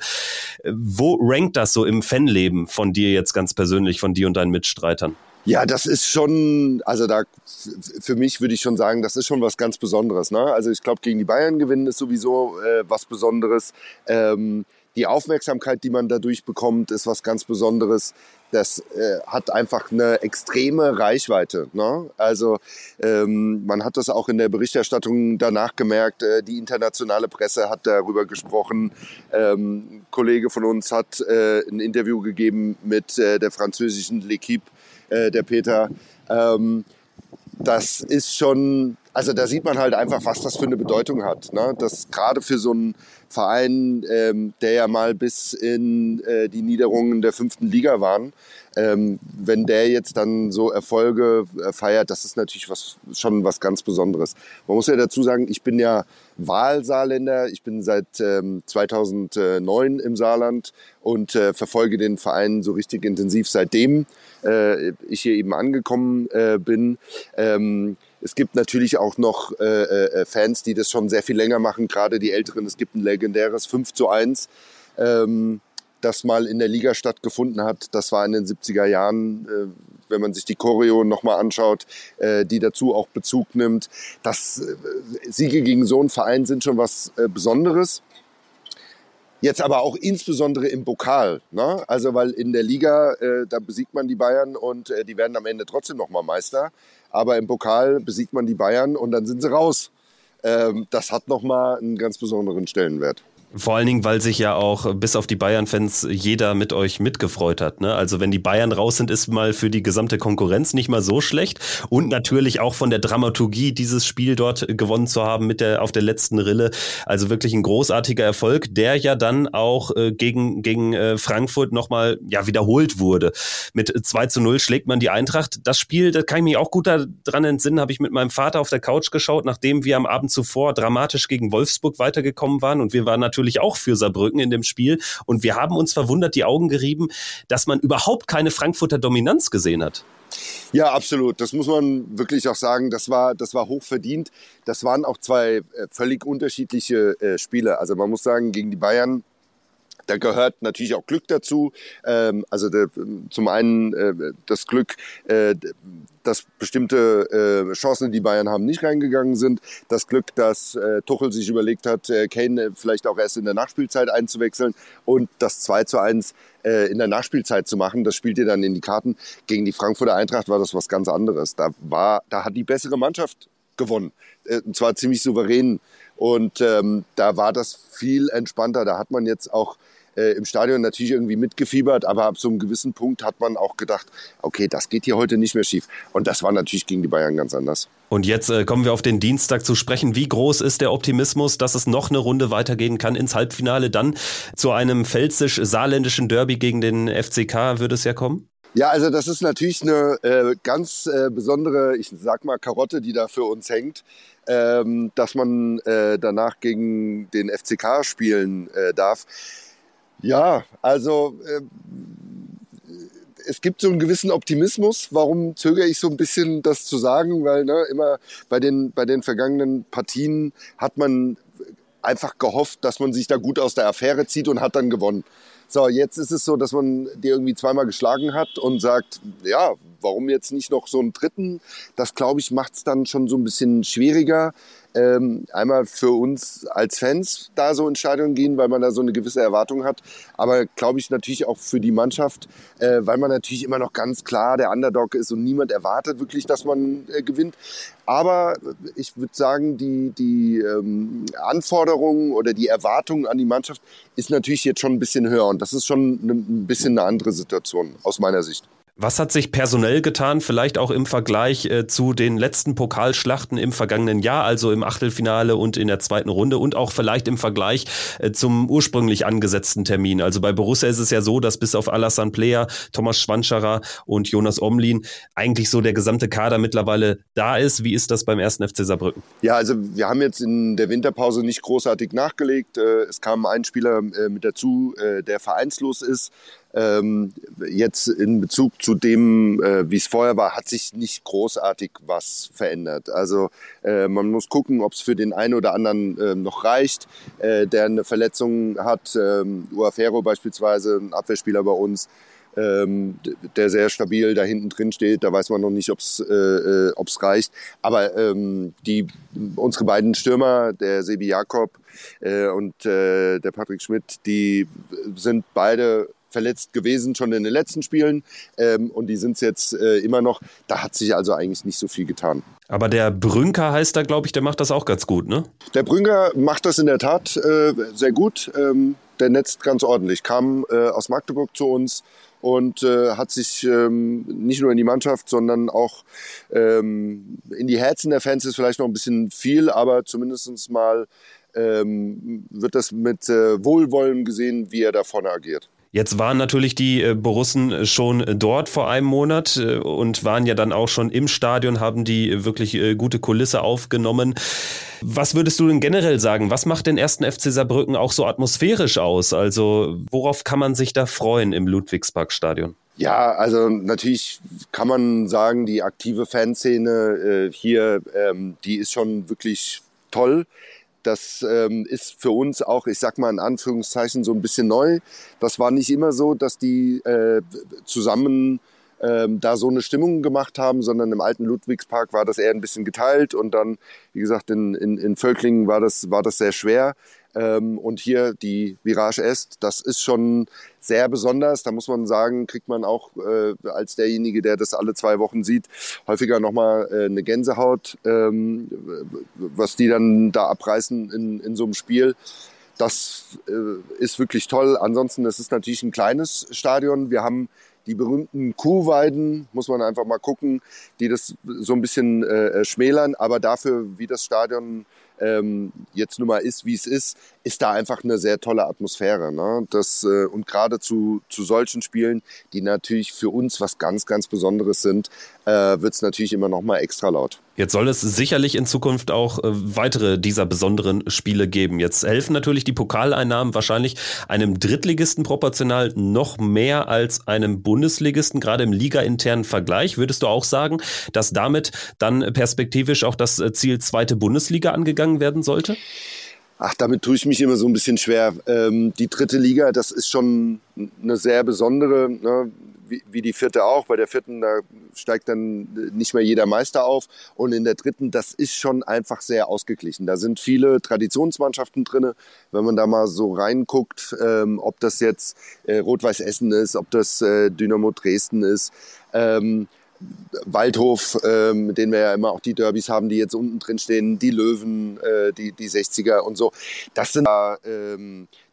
Wo rankt das so im Fanleben von dir jetzt ganz persönlich, von dir und deinen Mitstreitern? Ja, das ist schon, also da für mich würde ich schon sagen, das ist schon was ganz Besonderes. Ne? Also ich glaube, gegen die Bayern gewinnen ist sowieso äh, was Besonderes. Ähm, die Aufmerksamkeit, die man dadurch bekommt, ist was ganz Besonderes. Das äh, hat einfach eine extreme Reichweite. Ne? Also ähm, man hat das auch in der Berichterstattung danach gemerkt. Äh, die internationale Presse hat darüber gesprochen. Ähm, ein Kollege von uns hat äh, ein Interview gegeben mit äh, der französischen L'Équipe, der Peter, ähm, das ist schon, also da sieht man halt einfach, was das für eine Bedeutung hat. Ne? Das gerade für so einen Verein, ähm, der ja mal bis in äh, die Niederungen der fünften Liga waren, ähm, wenn der jetzt dann so Erfolge äh, feiert, das ist natürlich was, schon was ganz Besonderes. Man muss ja dazu sagen, ich bin ja Wahlsaarländer, ich bin seit ähm, zweitausendneun im Saarland und äh, verfolge den Verein so richtig intensiv seitdem äh, ich hier eben angekommen äh, bin. Ähm, Es gibt natürlich auch noch äh, äh, Fans, die das schon sehr viel länger machen, gerade die Älteren. Es gibt ein legendäres fünf zu eins, ähm, das mal in der Liga stattgefunden hat. Das war in den siebziger Jahren, äh, wenn man sich die Choreo nochmal anschaut, äh, die dazu auch Bezug nimmt. Das, äh, Siege gegen so einen Verein sind schon was äh, Besonderes. Jetzt aber auch insbesondere im Pokal, ne? Also weil in der Liga, äh, da besiegt man die Bayern und äh, die werden am Ende trotzdem nochmal Meister. Aber im Pokal besiegt man die Bayern und dann sind sie raus. Ähm, das hat nochmal einen ganz besonderen Stellenwert. Vor allen Dingen, weil sich ja auch bis auf die Bayern-Fans jeder mit euch mitgefreut hat, ne? Also wenn die Bayern raus sind, ist mal für die gesamte Konkurrenz nicht mal so schlecht. Und natürlich auch von der Dramaturgie, dieses Spiel dort gewonnen zu haben mit der auf der letzten Rille. Also wirklich ein großartiger Erfolg, der ja dann auch äh, gegen gegen äh, Frankfurt nochmal ja, wiederholt wurde. Mit zwei zu null schlägt man die Eintracht. Das Spiel, da kann ich mich auch gut daran entsinnen, habe ich mit meinem Vater auf der Couch geschaut, nachdem wir am Abend zuvor dramatisch gegen Wolfsburg weitergekommen waren. Und wir waren natürlich auch für Saarbrücken in dem Spiel. Und wir haben uns verwundert die Augen gerieben, dass man überhaupt keine Frankfurter Dominanz gesehen hat. Ja, absolut. Das muss man wirklich auch sagen. Das war, das war hochverdient. Das waren auch zwei äh, völlig unterschiedliche äh, Spiele. Also man muss sagen, gegen die Bayern, da gehört natürlich auch Glück dazu. Ähm, also der, zum einen äh, das Glück, äh, dass bestimmte äh, Chancen, die Bayern haben, nicht reingegangen sind. Das Glück, dass äh, Tuchel sich überlegt hat, äh, Kane vielleicht auch erst in der Nachspielzeit einzuwechseln und das zwei zu eins äh, in der Nachspielzeit zu machen. Das spielt ihr dann in die Karten. Gegen die Frankfurter Eintracht war das was ganz anderes. Da war, da hat die bessere Mannschaft gewonnen. Äh, und zwar ziemlich souverän. Und ähm, da war das viel entspannter. Da hat man jetzt auch äh, im Stadion natürlich irgendwie mitgefiebert, aber ab so einem gewissen Punkt hat man auch gedacht, okay, das geht hier heute nicht mehr schief. Und das war natürlich gegen die Bayern ganz anders. Und jetzt äh, kommen wir auf den Dienstag zu sprechen. Wie groß ist der Optimismus, dass es noch eine Runde weitergehen kann ins Halbfinale? Dann zu einem pfälzisch-saarländischen Derby gegen den F C K würde es ja kommen? Ja, also das ist natürlich eine äh, ganz äh, besondere, ich sag mal, Karotte, die da für uns hängt, ähm, dass man äh, danach gegen den F C K spielen äh, darf. Ja, also äh, es gibt so einen gewissen Optimismus. Warum zögere ich so ein bisschen, das zu sagen? Weil ne, immer bei den, bei den vergangenen Partien hat man einfach gehofft, dass man sich da gut aus der Affäre zieht und hat dann gewonnen. So, jetzt ist es so, dass man die irgendwie zweimal geschlagen hat und sagt, ja, warum jetzt nicht noch so einen dritten? Das, glaube ich, macht es dann schon so ein bisschen schwieriger. Ähm, einmal für uns als Fans da so ins Stadion gehen, weil man da so eine gewisse Erwartung hat. Aber glaube ich natürlich auch für die Mannschaft, äh, weil man natürlich immer noch ganz klar der Underdog ist und niemand erwartet wirklich, dass man äh, gewinnt. Aber ich würde sagen, die, die ähm, Anforderungen oder die Erwartungen an die Mannschaft ist natürlich jetzt schon ein bisschen höher. Und das ist schon ein bisschen eine andere Situation aus meiner Sicht. Was hat sich personell getan, vielleicht auch im Vergleich äh, zu den letzten Pokalschlachten im vergangenen Jahr, also im Achtelfinale und in der zweiten Runde und auch vielleicht im Vergleich äh, zum ursprünglich angesetzten Termin? Also bei Borussia ist es ja so, dass bis auf Alassane Player, Thomas Schwanscherer und Jonas Omlin eigentlich so der gesamte Kader mittlerweile da ist. Wie ist das beim ersten F C Saarbrücken? Ja, also wir haben jetzt in der Winterpause nicht großartig nachgelegt. Es kam ein Spieler mit dazu, der vereinslos ist. Ähm, jetzt in Bezug zu dem, äh, wie es vorher war, hat sich nicht großartig was verändert. Also äh, man muss gucken, ob es für den einen oder anderen äh, noch reicht, äh, der eine Verletzung hat. Ähm, Uafero beispielsweise, ein Abwehrspieler bei uns, ähm, der sehr stabil da hinten drin steht. Da weiß man noch nicht, ob es äh, ob's reicht. Aber ähm, die, unsere beiden Stürmer, der Sebi Jakob äh, und äh, der Patrick Schmidt, die sind beide verletzt gewesen, schon in den letzten Spielen. Ähm, und die sind es jetzt äh, immer noch. Da hat sich also eigentlich nicht so viel getan. Aber der Brünker heißt da, glaube ich, der macht das auch ganz gut, ne? Der Brünker macht das in der Tat äh, sehr gut. Ähm, der netzt ganz ordentlich. Kam äh, aus Magdeburg zu uns und äh, hat sich ähm, nicht nur in die Mannschaft, sondern auch ähm, in die Herzen der Fans ist vielleicht noch ein bisschen viel, aber zumindest mal ähm, wird das mit äh, Wohlwollen gesehen, wie er da vorne agiert. Jetzt waren natürlich die äh, Borussen schon dort vor einem Monat äh, und waren ja dann auch schon im Stadion, haben die äh, wirklich äh, gute Kulisse aufgenommen. Was würdest du denn generell sagen? Was macht den ersten F C Saarbrücken auch so atmosphärisch aus? Also worauf kann man sich da freuen im Ludwigsparkstadion? Ja, also natürlich kann man sagen, die aktive Fanszene äh, hier, ähm, die ist schon wirklich toll. Das ähm, ist für uns auch, ich sag mal in Anführungszeichen, so ein bisschen neu. Das war nicht immer so, dass die äh, zusammen ähm, da so eine Stimmung gemacht haben, sondern im alten Ludwigspark war das eher ein bisschen geteilt und dann, wie gesagt, in, in, in Völklingen war das, war das sehr schwer. Ähm, und hier die Virage Est, das ist schon sehr besonders. Da muss man sagen, kriegt man auch äh, als derjenige, der das alle zwei Wochen sieht, häufiger nochmal äh, eine Gänsehaut, ähm, was die dann da abreißen in, in so einem Spiel. Das äh, ist wirklich toll. Ansonsten, das ist natürlich ein kleines Stadion. Wir haben die berühmten Kuhweiden, muss man einfach mal gucken, die das so ein bisschen äh, schmälern. Aber dafür, wie das Stadion ähm, jetzt nun mal ist, wie es ist, ist da einfach eine sehr tolle Atmosphäre. Ne? Das, äh, und gerade zu, zu solchen Spielen, die natürlich für uns was ganz, ganz Besonderes sind, äh, wird es natürlich immer noch mal extra laut. Jetzt soll es sicherlich in Zukunft auch äh, weitere dieser besonderen Spiele geben. Jetzt helfen natürlich die Pokaleinnahmen wahrscheinlich einem Drittligisten proportional noch mehr als einem Bundesligisten, gerade im ligainternen Vergleich. Würdest du auch sagen, dass damit dann perspektivisch auch das Ziel zweite Bundesliga angegangen werden sollte? Ach, damit tue ich mich immer so ein bisschen schwer. Ähm, die dritte Liga, das ist schon eine sehr besondere, ne? wie, wie die vierte auch. Bei der vierten, da steigt dann nicht mehr jeder Meister auf. Und in der dritten, das ist schon einfach sehr ausgeglichen. Da sind viele Traditionsmannschaften drin. Wenn man da mal so reinguckt, ähm, ob das jetzt äh, Rot-Weiß Essen ist, ob das äh, Dynamo Dresden ist, ähm, Waldhof, äh, mit denen wir ja immer auch die Derbys haben, die jetzt unten drin stehen, die Löwen, äh, die, die sechziger und so. Das sind äh,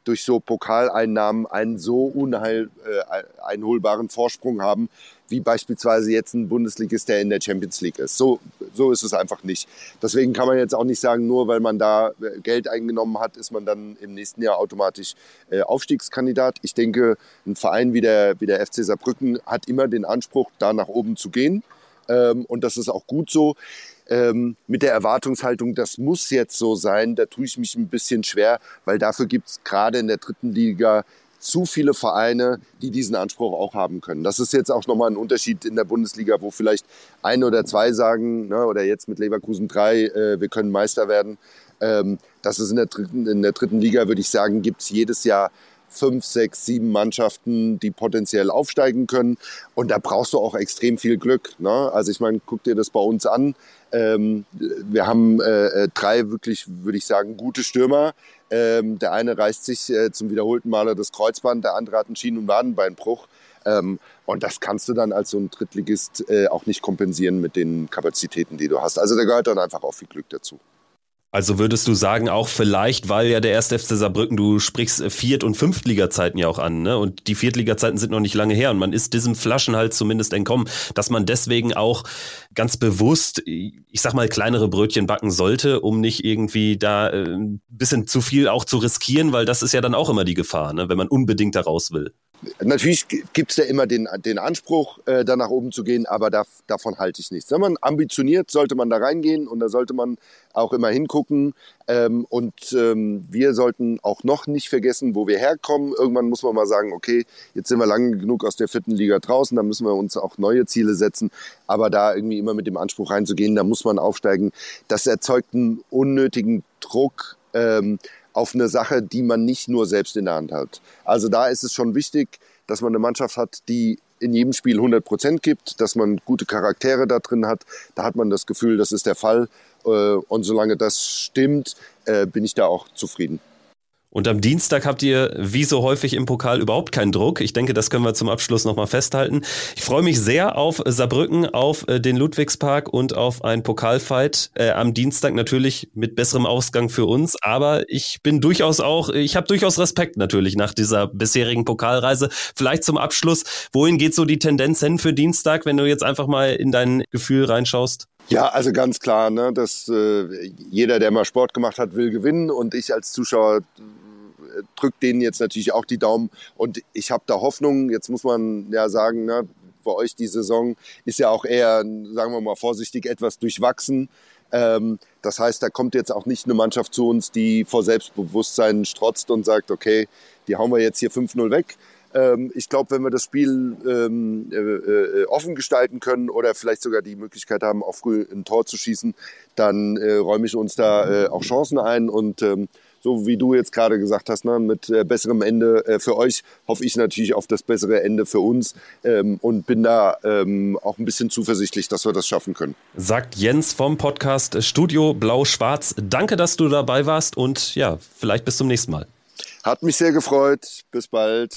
durch so Pokaleinnahmen einen so unheil, äh, einholbaren Vorsprung haben, wie beispielsweise jetzt ein Bundesligist, der in der Champions League ist. So, so ist es einfach nicht. Deswegen kann man jetzt auch nicht sagen, nur weil man da Geld eingenommen hat, ist man dann im nächsten Jahr automatisch äh, Aufstiegskandidat. Ich denke, ein Verein wie der, wie der F C Saarbrücken hat immer den Anspruch, da nach oben zu gehen. Ähm, und das ist auch gut so. Ähm, mit der Erwartungshaltung, das muss jetzt so sein, da tue ich mich ein bisschen schwer, weil dafür gibt es gerade in der dritten Liga zu viele Vereine, die diesen Anspruch auch haben können. Das ist jetzt auch nochmal ein Unterschied in der Bundesliga, wo vielleicht ein oder zwei sagen, ne, oder jetzt mit Leverkusen drei, äh, wir können Meister werden. Ähm, das ist in der dritten, in der dritten Liga, würde ich sagen, gibt es jedes Jahr fünf, sechs, sieben Mannschaften, die potenziell aufsteigen können. Und da brauchst du auch extrem viel Glück. Ne? Also ich meine, guck dir das bei uns an. Ähm, wir haben äh, drei wirklich, würde ich sagen, gute Stürmer. Ähm, der eine reißt sich äh, zum wiederholten Male das Kreuzband, der andere hat einen Schienen- und Wadenbeinbruch. Ähm, und das kannst du dann als so ein Drittligist äh, auch nicht kompensieren mit den Kapazitäten, die du hast. Also da gehört dann einfach auch viel Glück dazu. Also würdest du sagen, auch vielleicht, weil ja der erste F C Saarbrücken, du sprichst Viert- und Fünftliga-Zeiten ja auch an, ne? Und die Viertliga-Zeiten sind noch nicht lange her und man ist diesem Flaschenhals zumindest entkommen, dass man deswegen auch ganz bewusst, ich sag mal, kleinere Brötchen backen sollte, um nicht irgendwie da äh, ein bisschen zu viel auch zu riskieren, weil das ist ja dann auch immer die Gefahr, ne? Wenn man unbedingt da raus will. Natürlich gibt es ja immer den, den Anspruch, äh, da nach oben zu gehen, aber da, davon halte ich nichts. Wenn man ambitioniert, sollte man da reingehen und da sollte man auch immer hingucken. Ähm, und ähm, wir sollten auch noch nicht vergessen, wo wir herkommen. Irgendwann muss man mal sagen, okay, jetzt sind wir lange genug aus der vierten Liga draußen, da müssen wir uns auch neue Ziele setzen. Aber da irgendwie immer mit dem Anspruch reinzugehen, da muss man aufsteigen. Das erzeugt einen unnötigen Druck, ähm, auf eine Sache, die man nicht nur selbst in der Hand hat. Also da ist es schon wichtig, dass man eine Mannschaft hat, die in jedem Spiel hundert Prozent gibt, dass man gute Charaktere da drin hat. Da hat man das Gefühl, das ist der Fall. Und solange das stimmt, bin ich da auch zufrieden. Und am Dienstag habt ihr, wie so häufig im Pokal, überhaupt keinen Druck. Ich denke, das können wir zum Abschluss nochmal festhalten. Ich freue mich sehr auf Saarbrücken, auf den Ludwigspark und auf einen Pokalfight. Äh, am Dienstag natürlich mit besserem Ausgang für uns. Aber ich bin durchaus auch, ich habe durchaus Respekt natürlich nach dieser bisherigen Pokalreise. Vielleicht zum Abschluss, wohin geht so die Tendenz hin für Dienstag, wenn du jetzt einfach mal in dein Gefühl reinschaust? Ja, also ganz klar, ne, dass äh, jeder, der mal Sport gemacht hat, will gewinnen und ich als Zuschauer äh, drücke denen jetzt natürlich auch die Daumen und ich habe da Hoffnung. Jetzt muss man ja sagen, ne, bei euch die Saison ist ja auch eher, sagen wir mal vorsichtig, etwas durchwachsen. Ähm, das heißt, da kommt jetzt auch nicht eine Mannschaft zu uns, die vor Selbstbewusstsein strotzt und sagt, okay, die hauen wir jetzt hier fünf null weg. Ich glaube, wenn wir das Spiel ähm, äh, offen gestalten können oder vielleicht sogar die Möglichkeit haben, auch früh ein Tor zu schießen, dann äh, räume ich uns da äh, auch Chancen ein. Und ähm, so wie du jetzt gerade gesagt hast, ne, mit äh, besserem Ende äh, für euch, hoffe ich natürlich auf das bessere Ende für uns ähm, und bin da ähm, auch ein bisschen zuversichtlich, dass wir das schaffen können. Sagt Jens vom Podcast Studio Blau-Schwarz. Danke, dass du dabei warst und ja, vielleicht bis zum nächsten Mal. Hat mich sehr gefreut. Bis bald.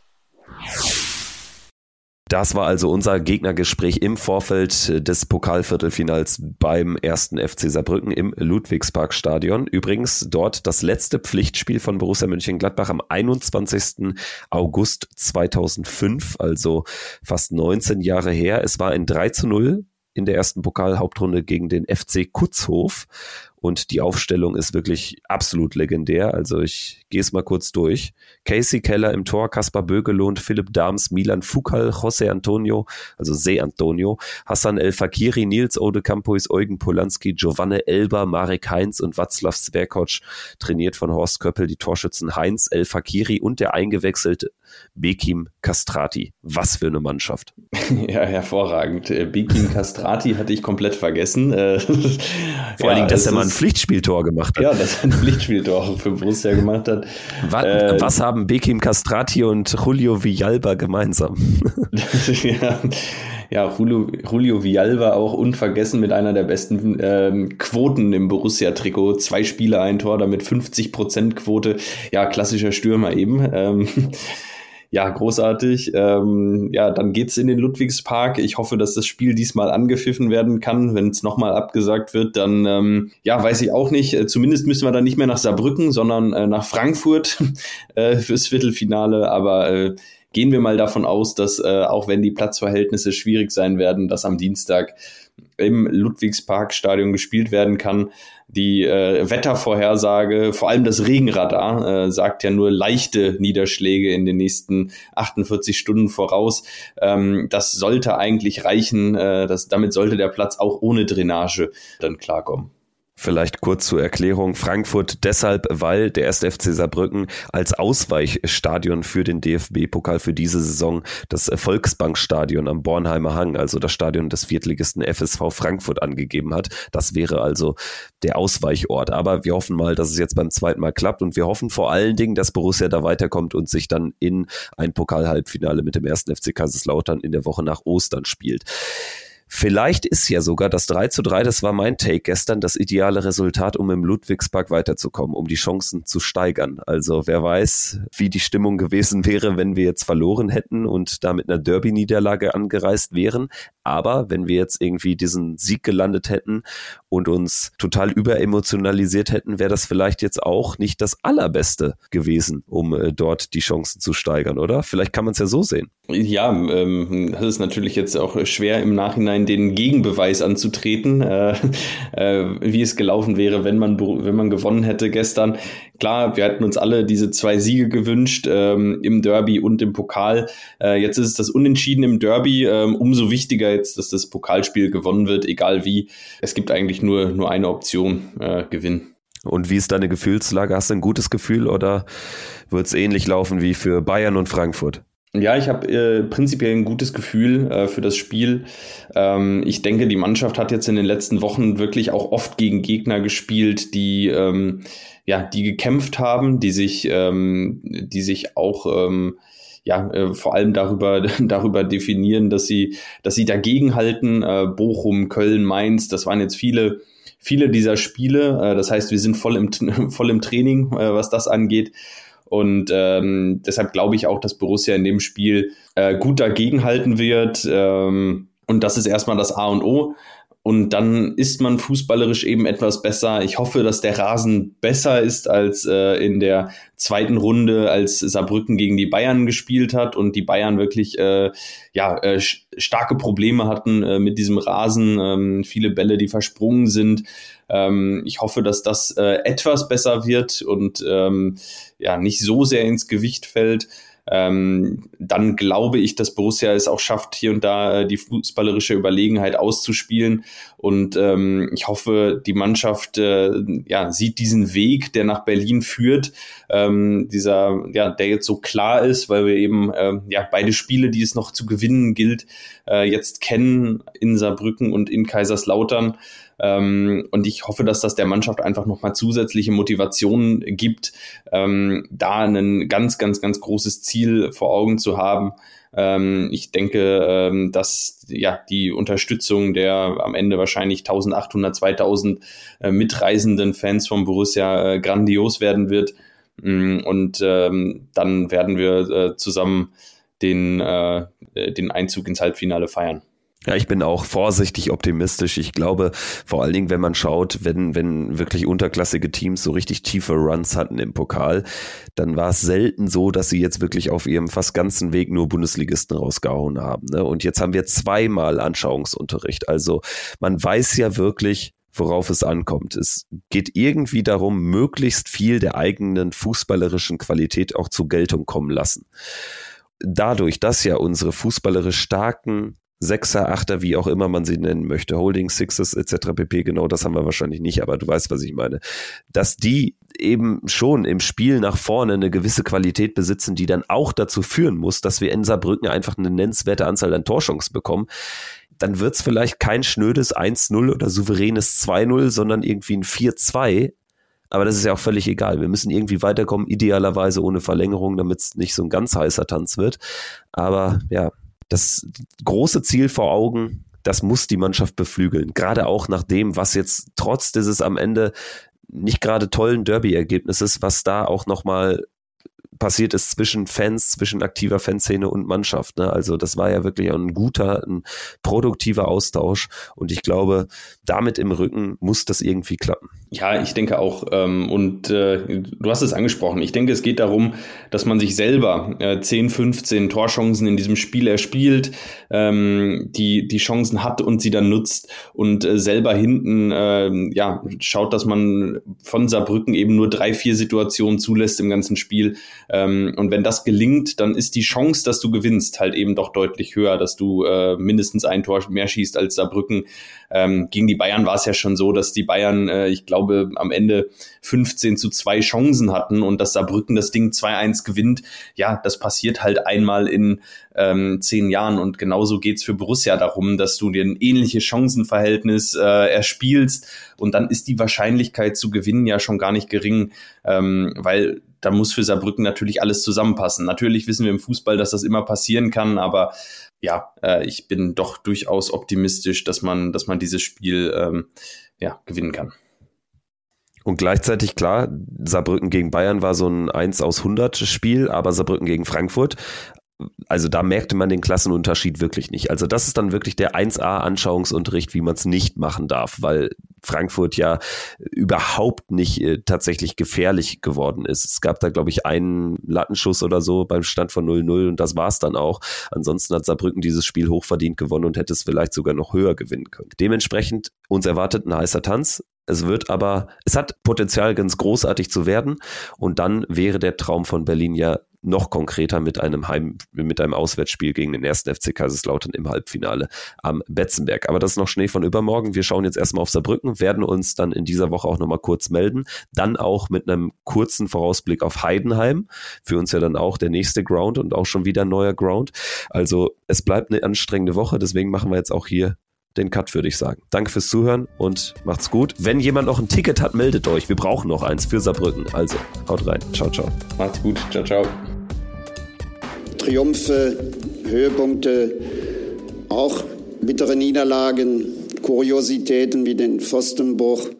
Das war also unser Gegnergespräch im Vorfeld des Pokalviertelfinals beim ersten F C Saarbrücken im Ludwigsparkstadion. Übrigens dort das letzte Pflichtspiel von Borussia Mönchengladbach am einundzwanzigsten August zweitausendfünf, also fast neunzehn Jahre her. Es war ein drei zu null in der ersten Pokalhauptrunde gegen den F C Kutzhof. Und die Aufstellung ist wirklich absolut legendär. Also ich gehe es mal kurz durch. Casey Keller im Tor, Kaspar Bögelohnt, Philipp Dahms, Milan Foucault, José Antonio, also Se Antonio, Hassan El Fakiri, Nils Ode Campuis, Eugen Polanski, Giovanne Elber, Marek Heinz und Václav Sverkoc, trainiert von Horst Köppel, die Torschützen Heinz El Fakiri und der eingewechselte Bekim Kastrati. Was für eine Mannschaft. Ja, hervorragend. Bekim Kastrati hatte ich komplett vergessen. Vor ja, allen Dingen, dass er mal ein Pflichtspieltor gemacht hat. Ja, dass er ein Pflichtspieltor für Borussia gemacht hat. Was, äh, was haben Bekim Kastrati und Julio Villalba gemeinsam? ja, ja Julio, Julio Villalba auch unvergessen mit einer der besten ähm, Quoten im Borussia-Trikot. Zwei Spiele, ein Tor, damit fünfzig Prozent Quote. Ja, klassischer Stürmer eben. Ähm, ja, großartig. Ähm, ja, dann geht's in den Ludwigspark. Ich hoffe, dass das Spiel diesmal angepfiffen werden kann. Wenn es nochmal abgesagt wird, dann, ähm, ja, weiß ich auch nicht. Zumindest müssen wir dann nicht mehr nach Saarbrücken, sondern äh, nach Frankfurt äh, fürs Viertelfinale. Aber äh, gehen wir mal davon aus, dass äh, auch wenn die Platzverhältnisse schwierig sein werden, dass am Dienstag im Ludwigsparkstadion gespielt werden kann. Die äh, Wettervorhersage, vor allem das Regenradar, äh, sagt ja nur leichte Niederschläge in den nächsten achtundvierzig Stunden voraus. Ähm, das sollte eigentlich reichen. Äh, das, damit sollte der Platz auch ohne Drainage dann klarkommen. Vielleicht kurz zur Erklärung. Frankfurt deshalb, weil der erste F C Saarbrücken als Ausweichstadion für den D F B-Pokal für diese Saison das Volksbankstadion am Bornheimer Hang, also das Stadion des Viertligisten F S V Frankfurt, angegeben hat. Das wäre also der Ausweichort. Aber wir hoffen mal, dass es jetzt beim zweiten Mal klappt, und wir hoffen vor allen Dingen, dass Borussia da weiterkommt und sich dann in ein Pokal-Halbfinale mit dem ersten F C Kaiserslautern in der Woche nach Ostern spielt. Vielleicht ist ja sogar das drei zu drei, das war mein Take gestern, das ideale Resultat, um im Ludwigspark weiterzukommen, um die Chancen zu steigern. Also wer weiß, wie die Stimmung gewesen wäre, wenn wir jetzt verloren hätten und da mit einer Derby-Niederlage angereist wären. Aber wenn wir jetzt irgendwie diesen Sieg gelandet hätten und uns total überemotionalisiert hätten, wäre das vielleicht jetzt auch nicht das Allerbeste gewesen, um äh, dort die Chancen zu steigern, oder? Vielleicht kann man es ja so sehen. Ja, ähm, das ist natürlich jetzt auch schwer im Nachhinein den Gegenbeweis anzutreten, äh, äh, wie es gelaufen wäre, wenn man wenn man gewonnen hätte gestern. Klar, wir hatten uns alle diese zwei Siege gewünscht, ähm, im Derby und im Pokal. Äh, jetzt ist es das Unentschieden im Derby. Ähm, umso wichtiger jetzt, dass das Pokalspiel gewonnen wird, egal wie. Es gibt eigentlich nur, nur eine Option, äh, gewinnen. Und wie ist deine Gefühlslage? Hast du ein gutes Gefühl oder wird es ähnlich laufen wie für Bayern und Frankfurt? Ja, ich habe äh, prinzipiell ein gutes Gefühl äh, für das Spiel. Ähm, ich denke, die Mannschaft hat jetzt in den letzten Wochen wirklich auch oft gegen Gegner gespielt, die ähm, ja, die gekämpft haben, die sich, ähm, die sich auch ähm, ja äh, vor allem darüber darüber definieren, dass sie, dass sie dagegenhalten. Äh, Bochum, Köln, Mainz, das waren jetzt viele viele dieser Spiele. Äh, das heißt, wir sind voll im voll im Training, äh, was das angeht. Und ähm, deshalb glaube ich auch, dass Borussia in dem Spiel äh, gut dagegenhalten wird. Ähm, und das ist erstmal das A und O. Und dann ist man fußballerisch eben etwas besser. Ich hoffe, dass der Rasen besser ist als äh, in der zweiten Runde, als Saarbrücken gegen die Bayern gespielt hat und die Bayern wirklich äh, ja äh, starke Probleme hatten äh, mit diesem Rasen. Ähm, viele Bälle, die versprungen sind. Ähm, ich hoffe, dass das äh, etwas besser wird und ähm, ja nicht so sehr ins Gewicht fällt. Ähm, dann glaube ich, dass Borussia es auch schafft, hier und da äh, die fußballerische Überlegenheit auszuspielen. Und ähm, ich hoffe, die Mannschaft äh, ja, sieht diesen Weg, der nach Berlin führt, ähm, dieser, ja, der jetzt so klar ist, weil wir eben äh, ja beide Spiele, die es noch zu gewinnen gilt, äh, jetzt kennen in Saarbrücken und in Kaiserslautern. Ähm, und ich hoffe, dass das der Mannschaft einfach nochmal zusätzliche Motivation gibt, ähm, da ein ganz, ganz, ganz großes Ziel vor Augen zu haben. Ähm, ich denke, ähm, dass ja die Unterstützung der am Ende wahrscheinlich eintausendachthundert, zweitausend äh, mitreisenden Fans von Borussia äh, grandios werden wird. Und ähm, dann werden wir äh, zusammen den, äh, den Einzug ins Halbfinale feiern. Ja, ich bin auch vorsichtig optimistisch. Ich glaube, vor allen Dingen, wenn man schaut, wenn, wenn wirklich unterklassige Teams so richtig tiefe Runs hatten im Pokal, dann war es selten so, dass sie jetzt wirklich auf ihrem fast ganzen Weg nur Bundesligisten rausgehauen haben, ne? Und jetzt haben wir zweimal Anschauungsunterricht. Also man weiß ja wirklich, worauf es ankommt. Es geht irgendwie darum, möglichst viel der eigenen fußballerischen Qualität auch zur Geltung kommen lassen. Dadurch, dass ja unsere fußballerisch starken Sechser, Achter, wie auch immer man sie nennen möchte, Holding, Sixes et cetera pp., genau das haben wir wahrscheinlich nicht, aber du weißt, was ich meine, dass die eben schon im Spiel nach vorne eine gewisse Qualität besitzen, die dann auch dazu führen muss, dass wir in Saarbrücken einfach eine nennenswerte Anzahl an Torchancen bekommen. Dann wird es vielleicht kein schnödes eins null oder souveränes zwei null, sondern irgendwie ein vier zwei. Aber das ist ja auch völlig egal. Wir müssen irgendwie weiterkommen, idealerweise ohne Verlängerung, damit es nicht so ein ganz heißer Tanz wird. Aber ja, das große Ziel vor Augen, das muss die Mannschaft beflügeln. Gerade auch nach dem, was jetzt trotz dieses am Ende nicht gerade tollen Derby-Ergebnisses, was da auch nochmal passiert ist zwischen Fans, zwischen aktiver Fanszene und Mannschaft. Ne? Also das war ja wirklich ein guter, ein produktiver Austausch und ich glaube, damit im Rücken muss das irgendwie klappen. Ja, ich denke auch. Ähm, und äh, du hast es angesprochen. Ich denke, es geht darum, dass man sich selber äh, zehn, fünfzehn Torchancen in diesem Spiel erspielt, ähm, die die Chancen hat und sie dann nutzt und äh, selber hinten äh, ja schaut, dass man von Saarbrücken eben nur drei, vier Situationen zulässt im ganzen Spiel. Ähm, und wenn das gelingt, dann ist die Chance, dass du gewinnst, halt eben doch deutlich höher, dass du äh, mindestens ein Tor mehr schießt als Saarbrücken. Ähm, gegen die Bayern war es ja schon so, dass die Bayern, äh, ich glaube, am Ende fünfzehn zu zwei Chancen hatten und dass Saarbrücken das Ding zwei eins gewinnt. Ja, das passiert halt einmal in ähm, zehn Jahren und genauso geht's für Borussia darum, dass du dir ein ähnliches Chancenverhältnis äh, erspielst und dann ist die Wahrscheinlichkeit zu gewinnen ja schon gar nicht gering, ähm, weil da muss für Saarbrücken natürlich alles zusammenpassen. Natürlich wissen wir im Fußball, dass das immer passieren kann, aber ja, äh, ich bin doch durchaus optimistisch, dass man, dass man dieses Spiel ähm, ja, gewinnen kann. Und gleichzeitig, klar, Saarbrücken gegen Bayern war so ein eins aus hundert Spiel, aber Saarbrücken gegen Frankfurt, also da merkte man den Klassenunterschied wirklich nicht. Also das ist dann wirklich der eins A Anschauungsunterricht, wie man es nicht machen darf, weil Frankfurt ja überhaupt nicht äh, tatsächlich gefährlich geworden ist. Es gab da, glaube ich, einen Lattenschuss oder so beim Stand von null null und das war es dann auch. Ansonsten hat Saarbrücken dieses Spiel hochverdient gewonnen und hätte es vielleicht sogar noch höher gewinnen können. Dementsprechend uns erwartet ein heißer Tanz. Es wird aber, es hat Potenzial, ganz großartig zu werden und dann wäre der Traum von Berlin ja noch konkreter mit einem Heim, mit einem Auswärtsspiel gegen den ersten F C Kaiserslautern im Halbfinale am Betzenberg. Aber das ist noch Schnee von übermorgen. Wir schauen jetzt erstmal auf Saarbrücken, werden uns dann in dieser Woche auch nochmal kurz melden. Dann auch mit einem kurzen Vorausblick auf Heidenheim. Für uns ja dann auch der nächste Ground und auch schon wieder ein neuer Ground. Also es bleibt eine anstrengende Woche, deswegen machen wir jetzt auch hier den Cut, würde ich sagen. Danke fürs Zuhören und macht's gut. Wenn jemand noch ein Ticket hat, meldet euch. Wir brauchen noch eins für Saarbrücken. Also, haut rein. Ciao, ciao. Macht's gut. Ciao, ciao. Triumphe, Höhepunkte, auch bittere Niederlagen, Kuriositäten wie den Pfostenbruch.